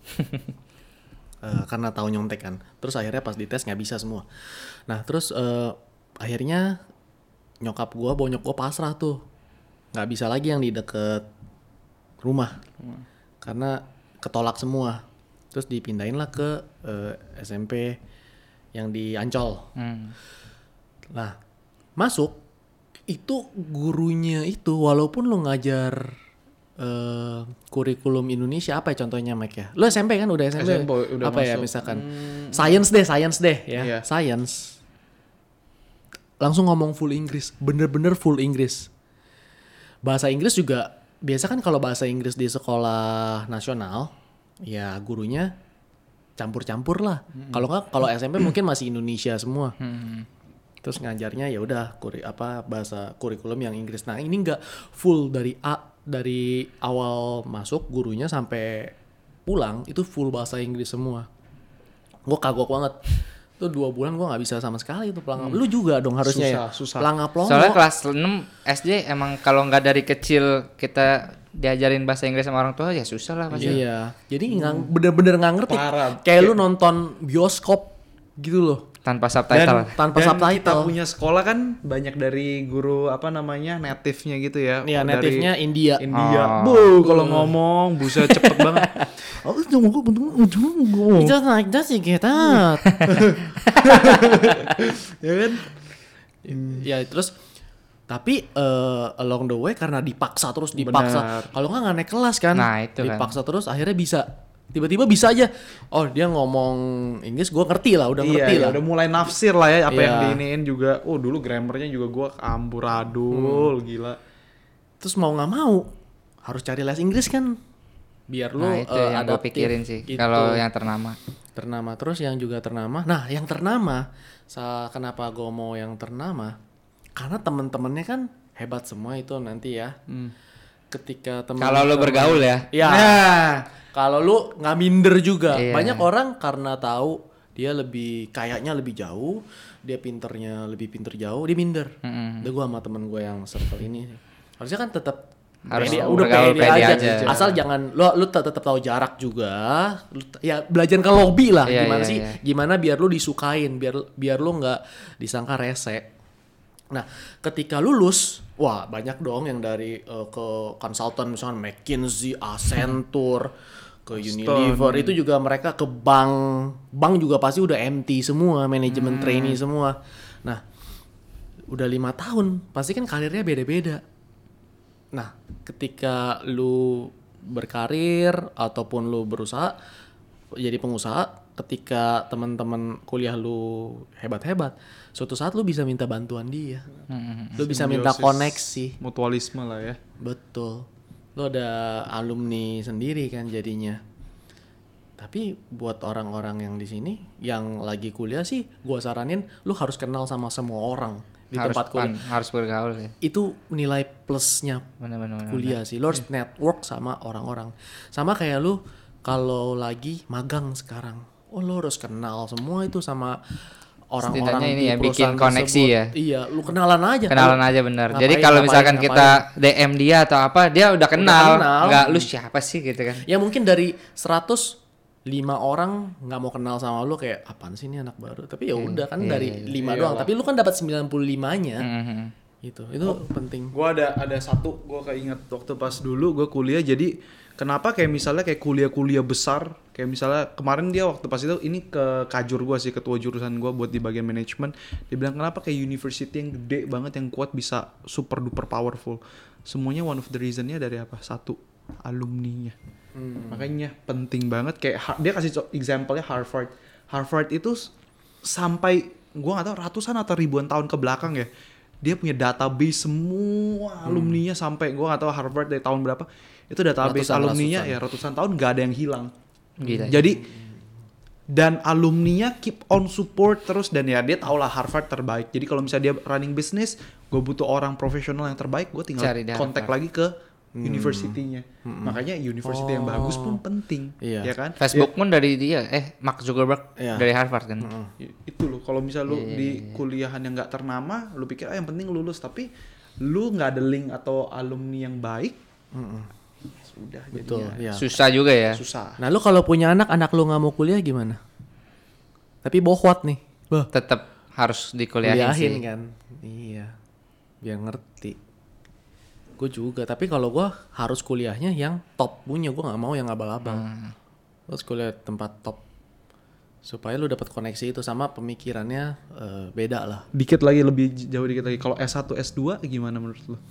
Eh, karena tahu nyontek kan. Terus akhirnya pas dites nggak bisa semua. Nah terus eh, akhirnya nyokap gue, bonyok gue pasrah tuh. Nggak bisa lagi yang di deket rumah. Karena ketolak semua. Terus dipindahin lah ke eh, S M P yang di Ancol. Hmm. Nah, masuk itu gurunya itu walaupun lo ngajar eh, kurikulum Indonesia apa ya contohnya Mike ya? Lo S M P kan udah S M P? S M P udah apa ya masuk. misalkan science deh, science deh ya. Iya. Science. Langsung ngomong full Inggris, bener-bener full Inggris. Bahasa Inggris juga biasa kan kalau bahasa Inggris di sekolah nasional ya gurunya campur-campur lah. Kalau nggak kalau S M P mungkin masih Indonesia semua. Hmm. Terus ngajarnya ya udah kuri apa bahasa kurikulum yang Inggris. Nah, ini enggak full dari A dari awal masuk gurunya sampai pulang itu full bahasa Inggris semua. Gue kagok banget. Itu dua bulan gue nggak bisa sama sekali itu pelangap. Lu juga dong harusnya ya. Susah, susah. Pelangap pelongo. Soalnya kelas enam S D emang kalau nggak dari kecil kita diajarin bahasa Inggris sama orang tua ya susah lah pasti. Iya. Jadi ngang, bener-bener nggak ngerti. Parah. Kayak lu nonton bioskop gitu loh. Tanpa subtitle. Tanpa dan subtitle. kita punya sekolah kan banyak dari guru apa namanya native-nya gitu ya. Iya, Dari native-nya India. India. Oh. Bu, kalau ngomong buset cepet banget. Oh, tunggu, tunggu, tunggu. Itu like that sih kita. Ya kan? Ya terus tapi eh, along the way karena dipaksa terus dipaksa. Benar. Kalau nggak nggak naik kelas kan. Nah, itu kan. Dipaksa terus akhirnya bisa. Tiba-tiba bisa aja. Oh dia ngomong Inggris, gue ngerti lah, udah ngerti Iya, lah. udah mulai nafsir lah ya apa Iya. yang diiniin juga. Oh, dulu grammarnya juga gua amburadul, gila. Terus mau nggak mau harus cari les Inggris kan. Biar lu Nah, itu eh, yang gue adaptif pikirin sih. gitu. Kalau yang ternama. Ternama terus yang juga ternama. Nah, yang ternama, sa kenapa gue mau yang ternama? Karena temen-temennya kan hebat semua itu nanti ya. Ketika temen Kalau lo bergaul ya. ya. Nah, Kalau lu nggak minder juga. Iya. Banyak orang karena tahu dia lebih kayaknya lebih jauh, dia pinternya lebih pinter jauh, dia minder. Mm-mm. Udah gue sama temen gue yang circle ini, harusnya kan tetap Harus pede, udah bergaul pede, pede aja. aja. Asal jangan lu lu tet- tetap tahu jarak juga. Lu t- ya belajar ke lobby lah. Iya, Gimana iya, sih? iya. Gimana biar lu disukain, biar biar lu nggak disangka rese. Nah, ketika lulus, wah banyak dong yang dari eh, ke konsultan misalnya McKinsey, Accenture, ke Unilever itu juga mereka ke bank, bank juga pasti udah M T semua, manajemen trainee semua. Nah, udah lima tahun, pasti kan karirnya beda-beda. Nah, ketika lu berkarir ataupun lu berusaha jadi pengusaha, ketika teman-teman kuliah lu hebat-hebat, suatu saat lu bisa minta bantuan dia. Lu bisa minta simbiosis, koneksi. mutualisme lah ya. Betul. Lu ada alumni sendiri kan jadinya. Tapi buat orang-orang yang di sini yang lagi kuliah sih, gua saranin lu harus kenal sama semua orang di harus tempat kuliah. pan- harus bergaul ya. Itu nilai plusnya Benar-benar. kuliah sih. Lu harus network sama orang-orang. Sama kayak lu kalau lagi magang sekarang. Oh, lu harus kenal semua itu sama orang-orang Setidaknya ini di ya, bikin perusahaan koneksi tersebut. ya. Iya, lu kenalan aja. Kenalan Lu- aja benar. ngapain, Jadi kalau ngapain, misalkan ngapain. kita D M dia atau apa, dia udah kenal. kenal. Enggak, lu siapa sih gitu kan. Ya mungkin dari seratus lima orang nggak mau kenal sama lu kayak apaan sih ini anak baru. Tapi ya udah kan iya, dari iya, lima doang. Tapi lu kan dapat sembilan puluh limanya. Mhm. Gitu. Itu Oh. penting. Gue ada ada satu gue keinget waktu pas dulu gue kuliah. Jadi kenapa kayak misalnya kayak kuliah-kuliah besar kayak misalnya kemarin dia waktu pas itu ini ke kajur gue sih, ketua jurusan gue buat di bagian manajemen, dia bilang kenapa kayak university yang gede banget yang kuat bisa super duper powerful, semuanya one of the reasonnya dari apa? Satu, alumninya. Hmm. Makanya penting banget kayak ha- dia kasih example-nya Harvard. Harvard itu s- sampai gue nggak tahu ratusan atau ribuan tahun ke belakang ya, dia punya database semua alumninya hmm. sampai gue nggak tahu Harvard dari tahun berapa, itu database Ratusan, alumninya ratusan. ya ratusan tahun nggak ada yang hilang. Gila. Jadi dan alumninya keep on support terus, dan ya dia tau lah Harvard terbaik. Jadi kalau misalnya dia running business, gue butuh orang profesional yang terbaik, gue tinggal Cari di kontak Harvard. lagi ke hmm. university-nya. Hmm. Makanya university oh. yang bagus pun penting, Iya. ya kan? Facebook pun dari dia, eh Mark Zuckerberg Iya. dari Harvard kan. Ya, itu loh, kalau misal lu Iya, di iya, iya. kuliahan yang nggak ternama, lu pikir ah yang penting lulus, tapi lu nggak ada link atau alumni yang baik, sudah Betul, jadinya iya. Susah juga ya. susah. Nah, lu kalau punya anak, anak lu nggak mau kuliah gimana? Tapi bohwat nih. Bah, Tetap harus dikuliahin kuliahin sih. kan. Iya. Biar ngerti. Gue juga, tapi kalau gue harus kuliahnya yang top punya, gue nggak mau yang abal-abal. Hmm. Terus kuliah tempat top supaya lu dapat koneksi itu sama pemikirannya eh, beda lah. Dikit lagi, lebih jauh dikit lagi. Kalau S satu, S dua gimana menurut lu?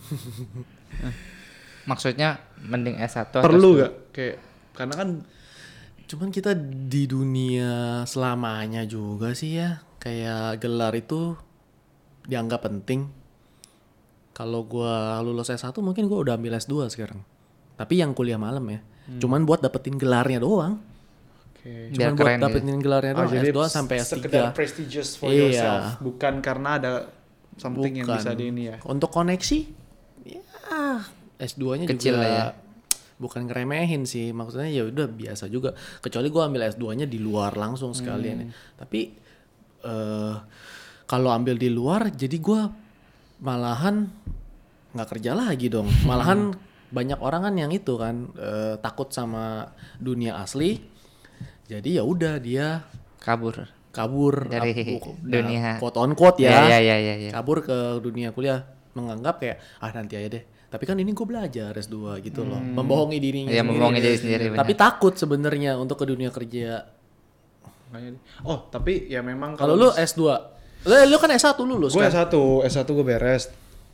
Maksudnya mending S satu Perlu atau S dua? gak? Kayak karena kan Cuman kita di dunia selamanya juga sih ya, kayak gelar itu dianggap penting. Kalau gua lulus S satu mungkin gua udah ambil S dua sekarang. Tapi yang kuliah malam ya. Hmm. Cuman buat dapetin gelarnya doang. Oke. Biar Cuman buat keren gitu. dapetin gelarnya Oh, doang, jadi S dua sampai S tiga. sekedar prestigious for Iya. yourself, bukan karena ada something yang Bukan. bisa di ini ya. Untuk koneksi ya S dua-nya Kecil juga lah ya. bukan ngeremehin sih, maksudnya ya udah biasa juga. Kecuali gua ambil S dua-nya di luar langsung sekalian. Hmm. Ya. Tapi eh kalau ambil di luar jadi gua malahan nggak kerja lagi dong. Malahan banyak orang kan yang itu kan eh, takut sama dunia asli. Jadi ya udah dia Kabur kabur dari ap- dunia. quote on quote ya. Ya, ya, ya, ya. Kabur ke dunia kuliah, menganggap kayak ah nanti aja deh. Tapi kan ini gue belajar S dua gitu loh. Membohongi dirinya Iya, sendiri. membohongi diri sendiri, benar. Tapi takut sebenarnya untuk ke dunia kerja. Makanya- Oh, tapi ya memang Kalau lu S dua, lu, lu kan S satu lulus gue kan? S satu, S satu gue beres.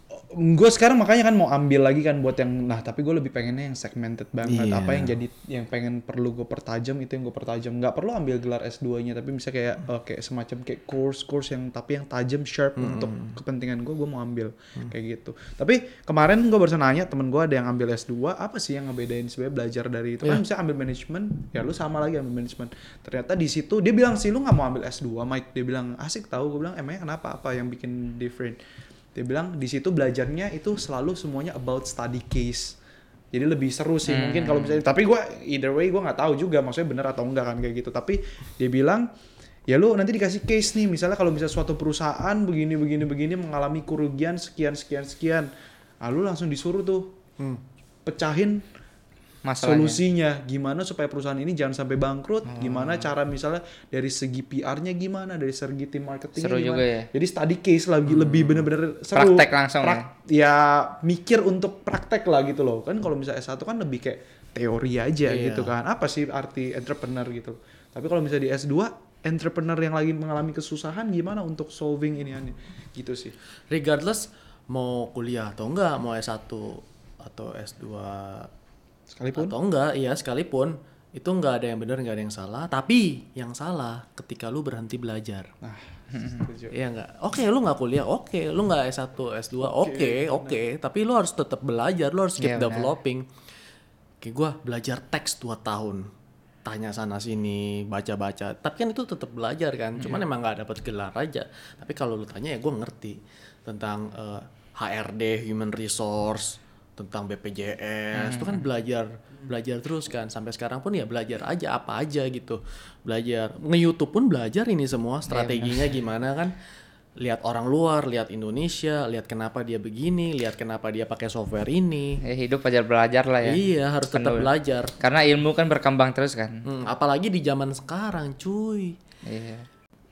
Gue sekarang makanya kan mau ambil lagi kan buat yang, nah tapi gue lebih pengennya yang segmented banget. Iya. Apa yang jadi yang pengen perlu gue pertajam itu yang gue pertajam. Nggak perlu ambil gelar S dua-nya, tapi bisa kayak oh, kayak semacam kayak course-course yang tapi yang tajam sharp Hmm. untuk kepentingan gue, gue mau ambil kayak gitu. Tapi kemarin gue baru nanya temen gue ada yang ambil S dua, apa sih yang ngebedain sebenarnya belajar dari itu? Kan Iya. bisa ambil manajemen, ya lu sama lagi ambil manajemen. Ternyata di situ dia bilang sih lu nggak mau ambil S dua, Mike. Dia bilang asik tahu. Gue bilang emangnya kenapa? Apa yang bikin different? Dia bilang di situ belajarnya itu selalu semuanya about study case. Jadi lebih seru sih Hmm. mungkin kalau misalnya. Tapi gue either way gue nggak tahu juga maksudnya benar atau enggak kan kayak gitu. Tapi dia bilang ya lu nanti dikasih case nih. Misalnya kalau misalnya suatu perusahaan begini begini begini mengalami kerugian sekian sekian sekian. Ah, lu langsung disuruh tuh Hmm. pecahin Masalahnya. solusinya gimana supaya perusahaan ini jangan sampai bangkrut, Hmm. gimana cara misalnya dari segi P R-nya gimana, dari segi tim marketingnya Seru gimana. juga ya. Jadi study case lagi lebih bener-bener seru. Praktek langsung ya. Mikir untuk praktek lah gitu loh. Kan kalau misalnya S satu kan lebih kayak teori aja Iya. gitu kan. Apa sih arti entrepreneur gitu. Tapi kalau misalnya di S dua entrepreneur yang lagi mengalami kesusahan gimana untuk solving ini ini gitu sih. Regardless mau kuliah atau enggak, mau S satu atau S dua Sekalipun atau enggak, iya sekalipun itu enggak ada yang benar, enggak ada yang salah. Tapi yang salah ketika lu berhenti belajar. nah, setuju. Iya enggak? Oke, lu nggak kuliah, oke. Lu nggak S satu, S dua, oke, oke. Tapi lu harus tetap belajar, lu harus keep Iya, benar. developing. Kayak gua belajar teks dua tahun. Tanya sana sini, baca-baca. Tapi kan itu tetap belajar kan. Cuman emang nggak dapat gelar aja. Tapi kalau lu tanya ya gua ngerti tentang eh, H R D, human resource, tentang B P J S. Itu kan belajar belajar terus kan. Sampai sekarang pun ya belajar aja apa aja gitu. Belajar nge-YouTube pun belajar ini semua strateginya gimana kan. Lihat orang luar, lihat Indonesia, lihat kenapa dia begini, lihat kenapa dia pakai software ini. Ya, hidup ajar belajar lah ya. Iya, harus tetap Penuh. belajar. Karena ilmu kan berkembang terus kan. Hmm, apalagi di zaman sekarang, cuy. Iya.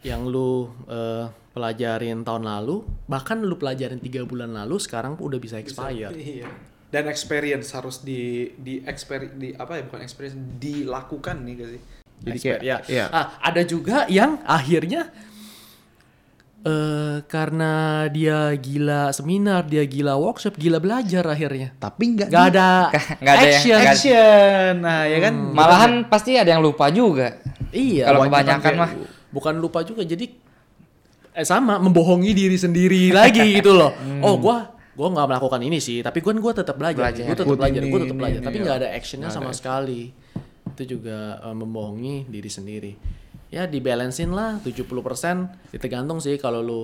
yang lu eh, pelajarin tahun lalu, bahkan lu pelajarin tiga bulan lalu, sekarang udah bisa expire. Iya. Dan experience harus di di exper di apa ya bukan experience dilakukan nih guys. Jadi Expert, kayak ya. Ah, ada juga yang akhirnya eh karena dia gila seminar, dia gila workshop, gila belajar akhirnya. tapi nggak Gak ada Nggak ada yang- action. nggak- action. Nah, ya kan Malahan pasti ada yang lupa juga. Iya. Kalau kebanyakan kebanyakan kayak- mah. bukan lupa juga, jadi eh sama membohongi diri sendiri lagi gitu loh. Oh, gua gua nggak melakukan ini sih, tapi gua gua tetap belajar. Belajar. Gua tetap Ikut belajar, ini, gua tetap ini, belajar, ini, tapi ya. nggak ada actionnya Nggak sama ada. sekali. Itu juga eh, membohongi diri sendiri. Ya dibalancein lah tujuh puluh persen, tergantung sih kalau lu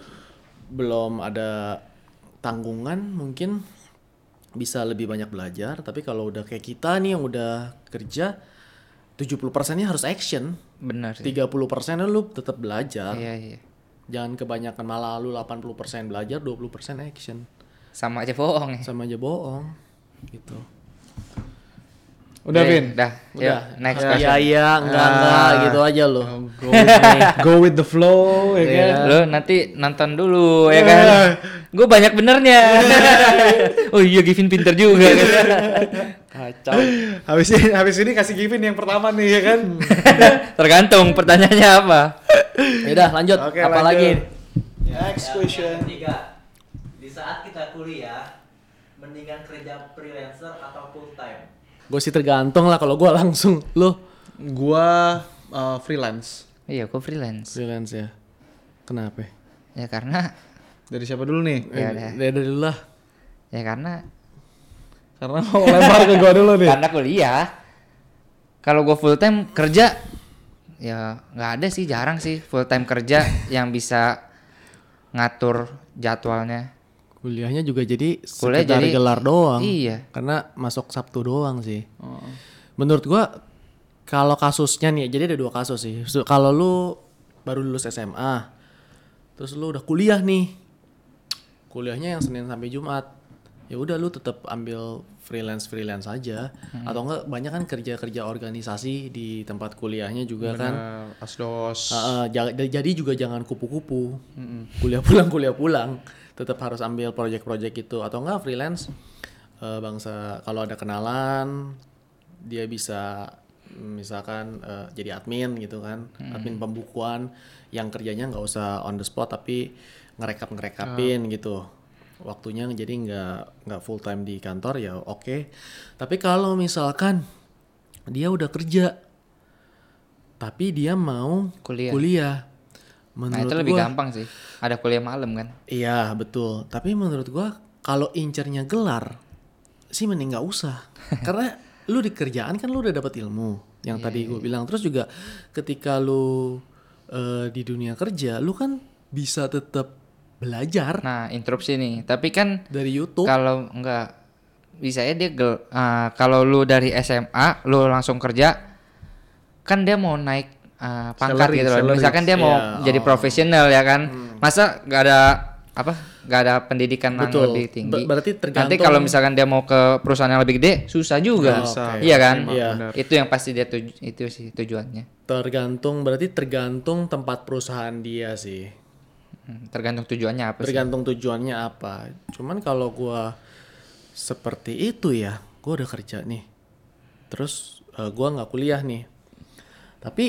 belum ada tanggungan mungkin bisa lebih banyak belajar, tapi kalau udah kayak kita nih yang udah kerja tujuh puluh persennya harus action. Benar sih. tiga puluh persen lu tetap belajar. Iya, iya. Jangan kebanyakan, malah lu delapan puluh persen belajar, dua puluh persen action. Sama aja bohong ya. Sama aja bohong gitu. udah Oke, Vin. Udah. Udah. Yuk, next Iya, question. iya, enggak, Ah. enggak gitu aja lu. Go with, go with the flow ya Iya. kan. Lu nanti nonton dulu ya kan. Gue banyak benernya. Oh iya, Givin pinter juga. Kacau. Habis ini habis ini kasih Givin yang pertama nih ya kan. Tergantung pertanyaannya apa. Ya udah lanjut. Oke, Apa lanjut. lagi? Next Yang- question. Yang ketiga, di saat kita kuliah, mendingan kerja freelancer atau full time? Gue sih tergantung lah, kalau gue langsung. Lu Gua uh, freelance. Iya, gue freelance. freelance ya. Kenapa? Ya karena Dari siapa dulu nih? ya udah. Dari dulu lah. Ya karena Karena mau lempar ke gua dulu nih. karena kuliah. Kalau gue full time kerja, ya nggak ada sih, jarang sih full time kerja yang bisa ngatur jadwalnya. Kuliahnya juga jadi Kuliah sekedar jadi- gelar doang. Iya. Karena masuk Sabtu doang sih. Oh. Menurut gua kalau kasusnya nih, jadi ada dua kasus sih. So, kalau lu baru lulus S M A, terus lu udah kuliah nih, kuliahnya yang Senin sampai Jumat, ya udah lu tetap ambil freelance freelance aja. Atau enggak, banyak kan kerja-kerja organisasi di tempat kuliahnya juga kan. Bener, asdos. Heeh, ja- jadi juga jangan kupu-kupu. Kuliah pulang kuliah pulang. Tetap harus ambil project-project itu, atau enggak freelance eh, bangsa kalau ada kenalan dia bisa misalkan eh, jadi admin gitu kan, admin pembukuan yang kerjanya nggak usah on the spot tapi ngerekap ngerekapin gitu waktunya, jadi nggak nggak full time di kantor ya oke. Tapi kalau misalkan dia udah kerja tapi dia mau Kuliah. kuliah Nah menurut itu lebih gua, gampang sih. Ada kuliah malam kan. iya betul, tapi menurut gua kalau incernya gelar sih mending nggak usah. Karena lu di kerjaan kan lu udah dapat ilmu yang tadi gue bilang, terus juga ketika lu eh, di dunia kerja lu kan bisa tetap belajar Nah interupsi nih. Tapi kan dari YouTube. kalau enggak bisa ya dia gel, ah, kalau lu dari S M A lu langsung kerja kan dia mau naik ah, pangkat Salary, gitu loh. salary. Misalkan dia mau Iya, jadi oh. profesional ya kan. Masa nggak ada apa? Nggak ada pendidikan yang Betul. lebih tinggi. Ber- berarti tergantung- Nanti kalau misalkan dia mau ke perusahaan yang lebih gede susah juga. Oh, oke. Iya kan? Iya. Benar. Itu yang pasti dia tuju, itu sih tujuannya. Tergantung, berarti tergantung tempat perusahaan dia sih. Hmm, tergantung tujuannya apa sih. Tergantung tujuannya apa. Cuman kalau gua seperti itu ya, gua udah kerja nih. Terus eh, gua nggak kuliah nih. Tapi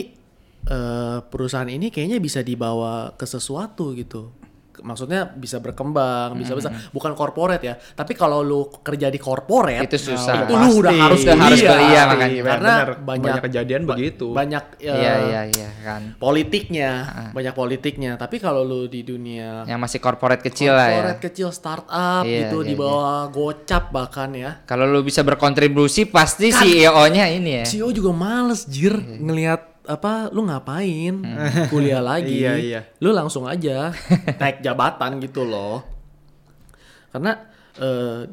eh, perusahaan ini kayaknya bisa dibawa ke sesuatu gitu. Maksudnya bisa berkembang, bisa besar. Bukan corporate ya. Tapi kalau lu kerja di corporate, Itu susah. itu lu udah Pasti. harus Udah harus kuliah. kuliah makanya. Karena Bener, banyak, banyak kejadian ba- begitu. Banyak eh, Iya iya iya kan. politiknya, banyak politiknya. Tapi kalau lu di dunia Yang masih corporate kecil lah ya. corporate kecil startup Iya, gitu, iya, di bawah gocap bahkan ya. Kalau lu bisa berkontribusi pasti Kan- C E O-nya ini ya. C E O juga males jir ngelihat apa lu ngapain kuliah lagi. Iya, iya. Lu langsung aja naik jabatan gitu loh. Karena eh,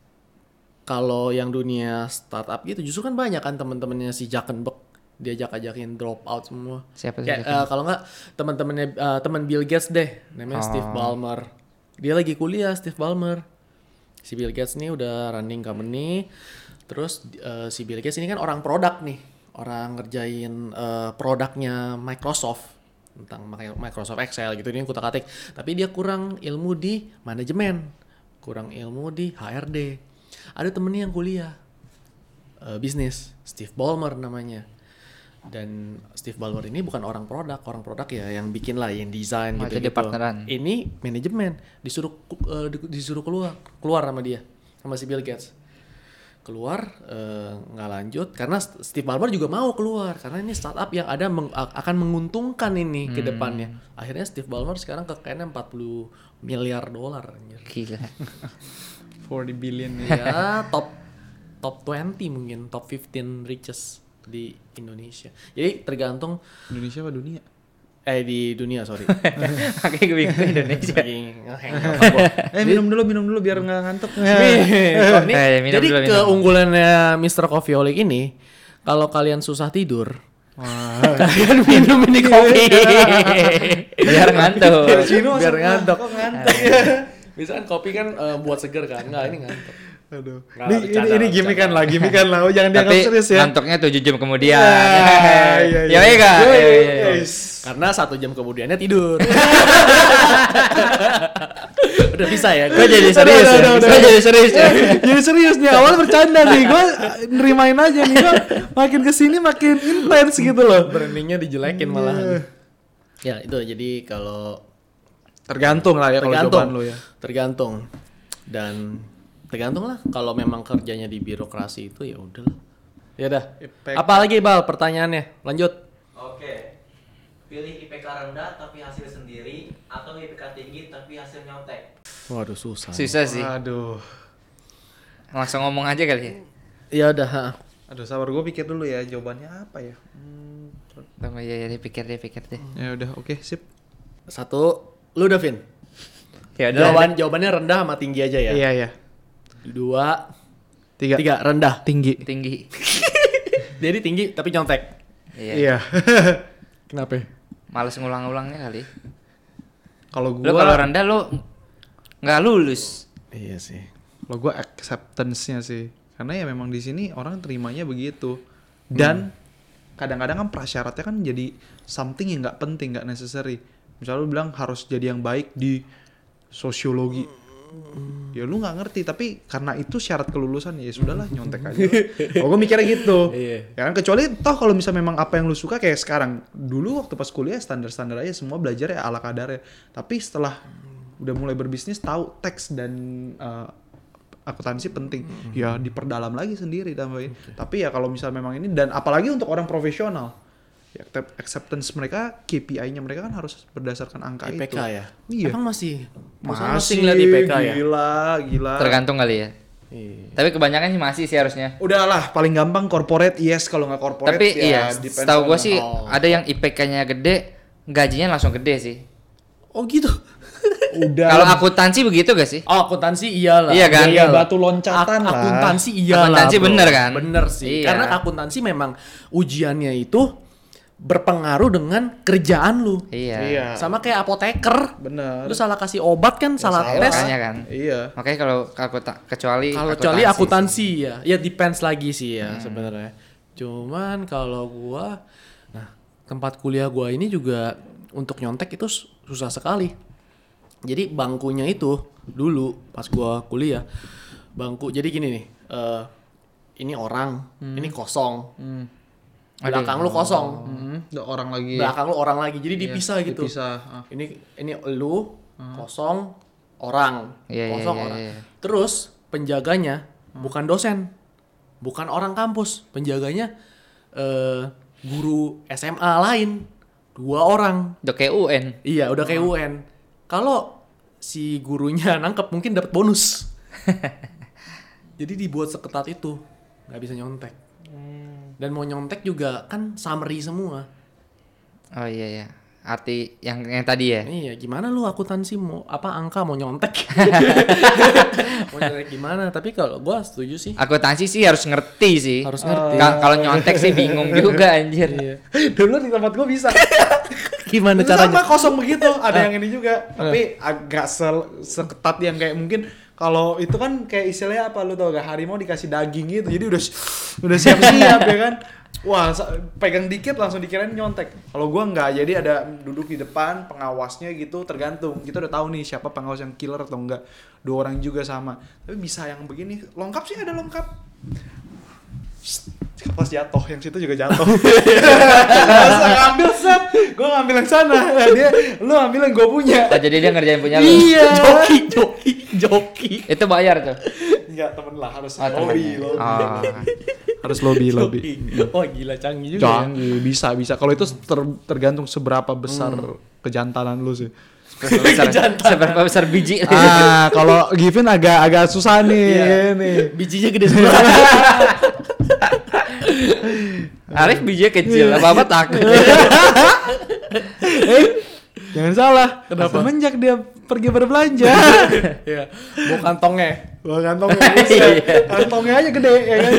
kalau yang dunia startup gitu justru kan banyak kan teman-temannya si Zuckerberg, diajak-ajakin drop out semua. Siapa sih Kayak, Zuckerberg? eh, kalau nggak teman-temannya eh, teman Bill Gates deh, namanya Steve Oh. Ballmer. Dia lagi kuliah, Steve Ballmer. Si Bill Gates nih udah running company. Terus eh, si Bill Gates ini kan orang produk nih, orang ngerjain eh, produknya Microsoft. tentang Microsoft Excel gitu, dia kutak-atik. Tapi dia kurang ilmu di manajemen, kurang ilmu di H R D. Ada temennya yang kuliah uh, bisnis, Steve Ballmer namanya. Dan Steve Ballmer ini bukan orang produk, orang produk ya yang bikin lah, yang desain Oh, gitu jadi gitu. partneran. Ini manajemen, disuruh uh, disuruh keluar, keluar sama dia, sama si Bill Gates. Keluar nggak uh, lanjut karena Steve Ballmer juga mau keluar karena ini startup yang ada meng, akan menguntungkan ini hmm. ke depannya. Akhirnya Steve Ballmer sekarang kekayaannya empat puluh miliar dolar. Gila. forty billion Ya top top twenty mungkin, top fifteen richest di Indonesia. Jadi tergantung Indonesia apa dunia? eh di dunia sorry. Makanya gue bingung Indonesia. Lagi ngehang apa gua. Eh minum dulu, minum dulu biar nggak ngantuk. Nih, nih, Eh, minum jadi dulu, minum. keunggulannya mister Coffeeholic ini, kalau kalian susah tidur, kalian minum ini kopi. Biar ngantuk. Cino Biar sama- ngantuk. kok ngantuk. Misalkan kopi kan eh, buat seger kan, nggak ini ngantuk. Aduh. Nggak, Ini bercanda, ini, ini bercanda. gimikan lah, gimikan lah. Oh, jangan dianggap Tapi serius ya. ngantuknya tujuh jam kemudian. Ya, iya, iya. Ya baik Kak? Yoi, Iya, iya, iya. yes. Karena satu jam kemudiannya tidur. Udah bisa ya, gue Gue jadi serius Udah, ya. udah, udah. Gue jadi serius ya. Jadi serius nih, awal bercanda nih. Gue nerimain aja nih. Gue makin kesini makin intens gitu loh. brandingnya dijelekin malahan. Ya itu jadi kalau Tergantung lah ya kalau tergantung, jawaban lo ya. tergantung dan tergantung lah. Kalau memang kerjanya di birokrasi itu ya udah. Ya dah. I P K. Apalagi Bal pertanyaannya? Lanjut. Oke. Pilih I P K rendah tapi hasil sendiri atau I P K tinggi tapi hasil nyontek. Waduh susah. Susah sih. Aduh. Langsung ngomong aja kali ya. Ya udah. ha. Aduh, sabar gue pikir dulu ya jawabannya apa ya. Hmm. Tunggu ya, ya dipikir deh, pikir deh. Ya udah, oke, sip. Satu, lu Davin. Ya udah. Jawaban jawabannya rendah sama tinggi aja ya. Iya, iya. Dua, Tiga. tiga rendah. Tinggi. Tinggi. Jadi tinggi tapi nyontek. Iya. Iya. Kenapa? Males ngulang-ulangnya kali. Kalau Lu kalau gua rendah lu nggak lulus. Iya sih. kalau gua acceptance-nya sih. Karena ya memang di sini orang terimanya begitu. Dan kadang-kadang kan prasyaratnya kan jadi something yang nggak penting, nggak necessary. Misalnya lu bilang harus jadi yang baik di sosiologi. Ya lu nggak ngerti, tapi karena itu syarat kelulusan ya sudahlah nyontek aja. Oh gue mikirnya gitu. Iya. Ya kan kecuali toh kalau misalnya memang apa yang lu suka kayak sekarang. Dulu waktu pas kuliah standar-standar aja semua belajar ya ala kadarnya. Tapi setelah udah mulai berbisnis tahu teks dan uh, akuntansi penting. Ya diperdalam lagi sendiri tambahin. Tapi ya kalau misalnya memang ini dan apalagi untuk orang profesional. Ya, acceptance mereka, K P I-nya mereka kan harus berdasarkan angka I P K itu. ya? Iya. Emang masih? Masih, Masih ngeliat I P K ya? Gila, gila. Tergantung kali ya. Iya. Tapi kebanyakan sih masih sih harusnya. Udahlah, paling gampang corporate, yes. Kalau nggak corporate Tapi ya iya, depends setahu gue on- sih Oh. ada yang I P K-nya gede, gajinya langsung gede sih. Oh gitu? Udah. Kalau akuntansi begitu gak sih? Oh akuntansi iyalah. Iya kan? Iya, Iyalah. batu loncatan lah. Akuntansi iyalah. Akuntansi bro. bener kan? Bener sih. Iya. Karena akuntansi memang ujiannya itu berpengaruh dengan kerjaan lu. Iya. Iya. Sama kayak apoteker. Bener. Lu salah kasih obat kan, salah salah. tes. Makanya kan. Iya. Makanya kalau akuta- kecuali Kalau kecuali akuntansi sih. ya, ya depends lagi sih ya Hmm. sebenarnya. Cuman kalau gua, nah tempat kuliah gua ini juga untuk nyontek itu sus- susah sekali. Jadi bangkunya itu dulu pas gua kuliah, bangku. Jadi gini nih, eh, ini orang, ini kosong, Hmm. belakang lu kosong, Hmm, ada orang lagi. belakang lu orang lagi. Jadi Iya, dipisah gitu. dipisah, ah. Ini ini lu kosong orang, Iya, iya, kosong iya, orang. iya. Terus penjaganya bukan dosen, bukan orang kampus, penjaganya eh, guru S M A lain, dua orang. Udah kayak U N. Iya, udah kayak U N. Kalau si gurunya nangkep mungkin dapat bonus. Jadi dibuat seketat itu, nggak bisa nyontek. Dan mau nyontek juga kan summary semua. Oh iya ya. Arti yang yang tadi ya. Iya, gimana lu akuntansi mau apa angka mau nyontek? Mau nyontek gimana? Tapi kalau gua setuju sih, Akuntansi sih harus ngerti sih. harus ngerti. Ka- Kalau nyontek sih bingung juga anjir. Dulu di tempat gua bisa. Gimana Itu sama caranya? kosong begitu. Ada yang ini juga. Tapi agak sel- seketat yang kayak mungkin Kalau itu kan kayak istilahnya apa lu tau gak, harimau dikasih daging gitu, jadi udah udah siap-siap ya kan. Wah, pegang dikit langsung dikirain nyontek. Kalau gua enggak, jadi ada duduk di depan pengawasnya gitu, tergantung. Kita udah tahu nih siapa pengawas yang killer atau enggak. Dua orang juga sama. Tapi bisa yang begini, lengkap sih ada lengkap. Pas jatuh, yang situ juga jatuh. Masa ngambil set, gua ngambil yang sana. Dia, lu ambil yang gua punya. Oh, jadi dia ngerjain punya lu. Iya. Joki, joki, joki. Itu bayar tuh. Enggak, temen lah, harus Oh, lobby, temennya. lobby. Oh. Harus lobby, lobby. Oh gila canggih juga. Canggih, bisa, bisa. Kalau itu ter- tergantung seberapa besar kejantanan lu sih. Seberapa besar, seberapa besar biji. Ah, kalau Givin agak agak susah nih, Iya. nih. Bijinya gede sebelah. Arif bijinya kecil, apa-apa takut. Eh, jangan salah. Kenapa? Semenjak dia pergi berbelanja. Iya. Bawa kantongnya. Wah, kantongnya buset. Kantongnya aja gede ya kan.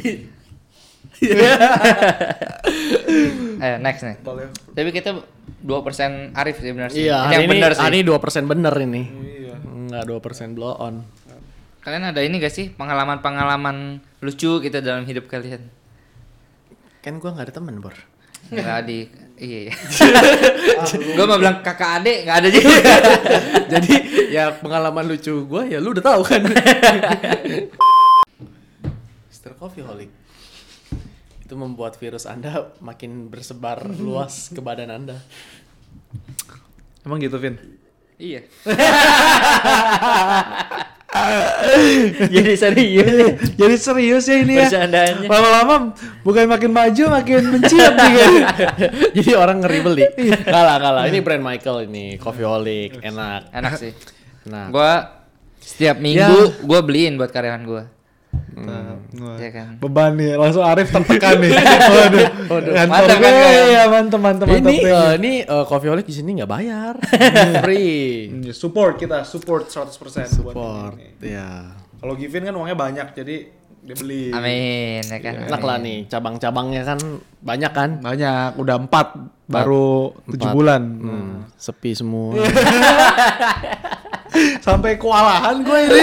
Eh, next nih. Tapi kita dua persen Arif sih benar sih. Iya, Ini hari yang ini, benar sih. hari dua persen bener ini. Iya. Enggak dua persen blow on. Kalian ada ini gak sih pengalaman-pengalaman lucu gitu dalam hidup kalian? Kan gua enggak ada temen, Bor. Enggak ada. Iya, iya. Gue mau bilang kakak adik enggak ada juga. Jadi ya pengalaman lucu gua ya lu udah tahu kan. Mister Coffeeholic. Itu membuat virus Anda makin bersebar luas ke badan Anda. Emang gitu, Vin? Iya. Jadi serius. Jadi serius ya ini ya. Bercandanya. Lama-lama bukan makin maju makin menciut nih kan. Jadi orang ngeri beli. Kalah kalah. Ini brand Michael ini, Coffeeholic, enak. Enak sih. Nah, Gua setiap minggu gua beliin buat karyawan gua. Wah. Iya kan. Beban nih, langsung Arif tertekan nih. Waduh. Waduh. Mantap kan, kawan? Iya, mantap mantap mantap. ini eh, ini eh, Coffeeholic di sini nggak bayar. Free. Hmm, support kita, support seratus persen buat Support. ini. Ya. Kalau Givin kan uangnya banyak, jadi dia beli. Amin ya kan. Enak lah nih, cabang-cabangnya kan banyak kan? Banyak, udah empat, baru tujuh Empat. bulan. Hmm, sepi semua. Sampai kewalahan gue ini.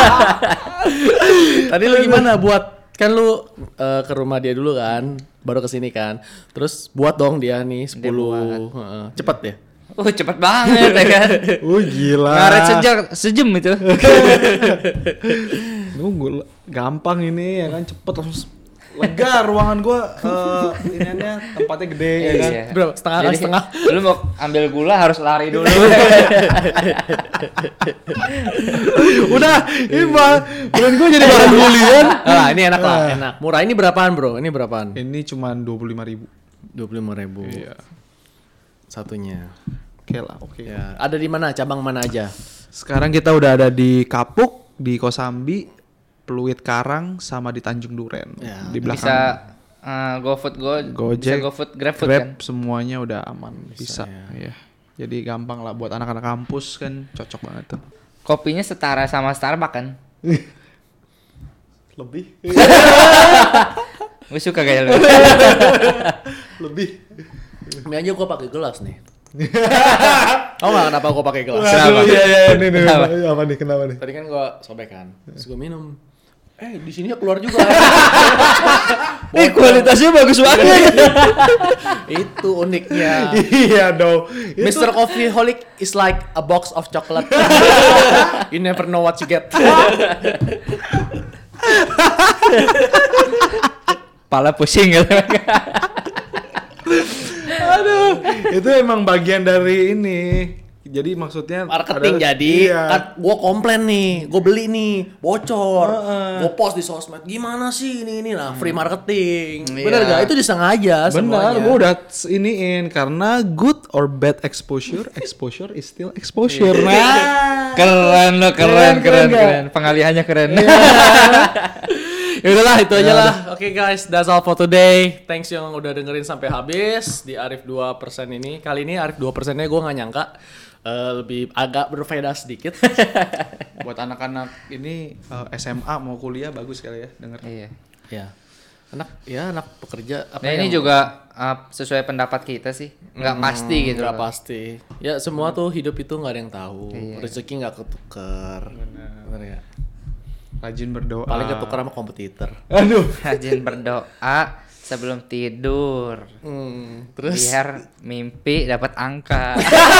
Tadi lu gimana buat, kan lu eh, ke rumah dia dulu kan, baru ke sini kan. Terus buat dong dia nih sepuluh. Heeh. Cepet ya? Oh cepet banget ya kan. Oh gila. Ngaret sejak sejam itu. Nunggu gampang ini ya kan, cepet langsung lega ruangan gue. Uh, iniannya tempatnya gede ya kan. Iya. Berapa? Setengah kan? Jadi, Setengah? Lu mau ambil gula harus lari dulu. Udah, ini mah bukan gue jadi bahan bulian. Ah, ini enak lah, enak. Murah. Ini berapaan bro? Ini berapaan? Ini cuma dua puluh lima ribu. dua puluh lima ribu. Iya. Satunya. Oke lah, oke. Ya, ada di mana? Cabang mana aja? Sekarang kita udah ada di Kapuk, di Kosambi, Pluit Karang, sama di Tanjung Duren. Ya, Di belakang. Bisa uh, GoFood Go, Gojek, bisa GoFood, GrabFood Grab, kan. semuanya udah aman, bisa. ya. Ya. Jadi gampang lah buat anak-anak kampus kan, cocok banget tuh. Kopinya setara sama Starbucks kan. Lebih. Gue suka kayak lu. Lebih. Ini aja gua pakai gelas nih. Tau gak kenapa gua pakai gelas? Aduh, iya, iya, ini, nih, Kenapa? apa nih, kenapa nih? Tadi kan gua sobek kan, terus gua minum. Eh, di sini keluar juga. Eh kualitasnya bagus banget. Itu uniknya. Iya dong. Itu- Mister Coffeeholic is like a box of chocolate. You never know what you get. Pala pusing gitu. Aduh, itu emang bagian dari ini. Jadi maksudnya Marketing adalah- jadi iya. kan gue komplain nih, gue beli nih, bocor, Heeh. gue post di sosmed, gimana sih ini ini lah, free marketing, Iya. bener gak? Itu disengaja Benar, semuanya. gue udah s- iniin karena good or bad exposure, exposure is still exposure. Nah, Keren lo, Keren, keren, keren, keren nggak? keren. Pengalihannya keren. Ya udahlah itu aja lah. Oke guys, that's all for today. Thanks yang udah dengerin sampai habis di Arif dua persen ini. Kali ini Arif dua persennya gue nggak nyangka eh, lebih agak berbeda sedikit. buat anak-anak ini eh, S M A mau kuliah bagus kali ya denger. Iya. Ya. Anak ya anak pekerja apa Nah ini yang- juga uh, sesuai pendapat kita sih, nggak Hmm, pasti gitu. nggak loh. pasti ya semua tuh hidup itu nggak ada yang tahu Iya. rezeki nggak ketuker bener ya Rajin berdoa. paling ketuker sama kompetitor Aduh. Rajin berdoa sebelum tidur, hmm, terus biar mimpi dapat angka.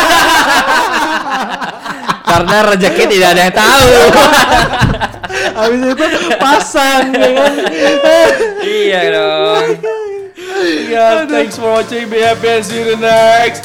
Karena rezeki tidak ada yang tahu. Habis itu pasang ya kan. Iya dong. ya thanks for watching B F B, see you the next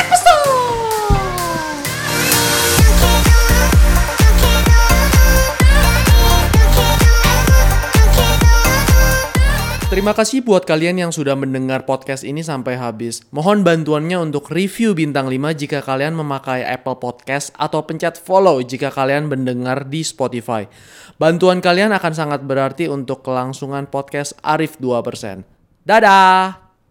Terima kasih buat kalian yang sudah mendengar podcast ini sampai habis. Mohon bantuannya untuk review bintang lima jika kalian memakai Apple Podcast atau pencet follow jika kalian mendengar di Spotify. Bantuan kalian akan sangat berarti untuk kelangsungan podcast Arif dua persen. Dadah!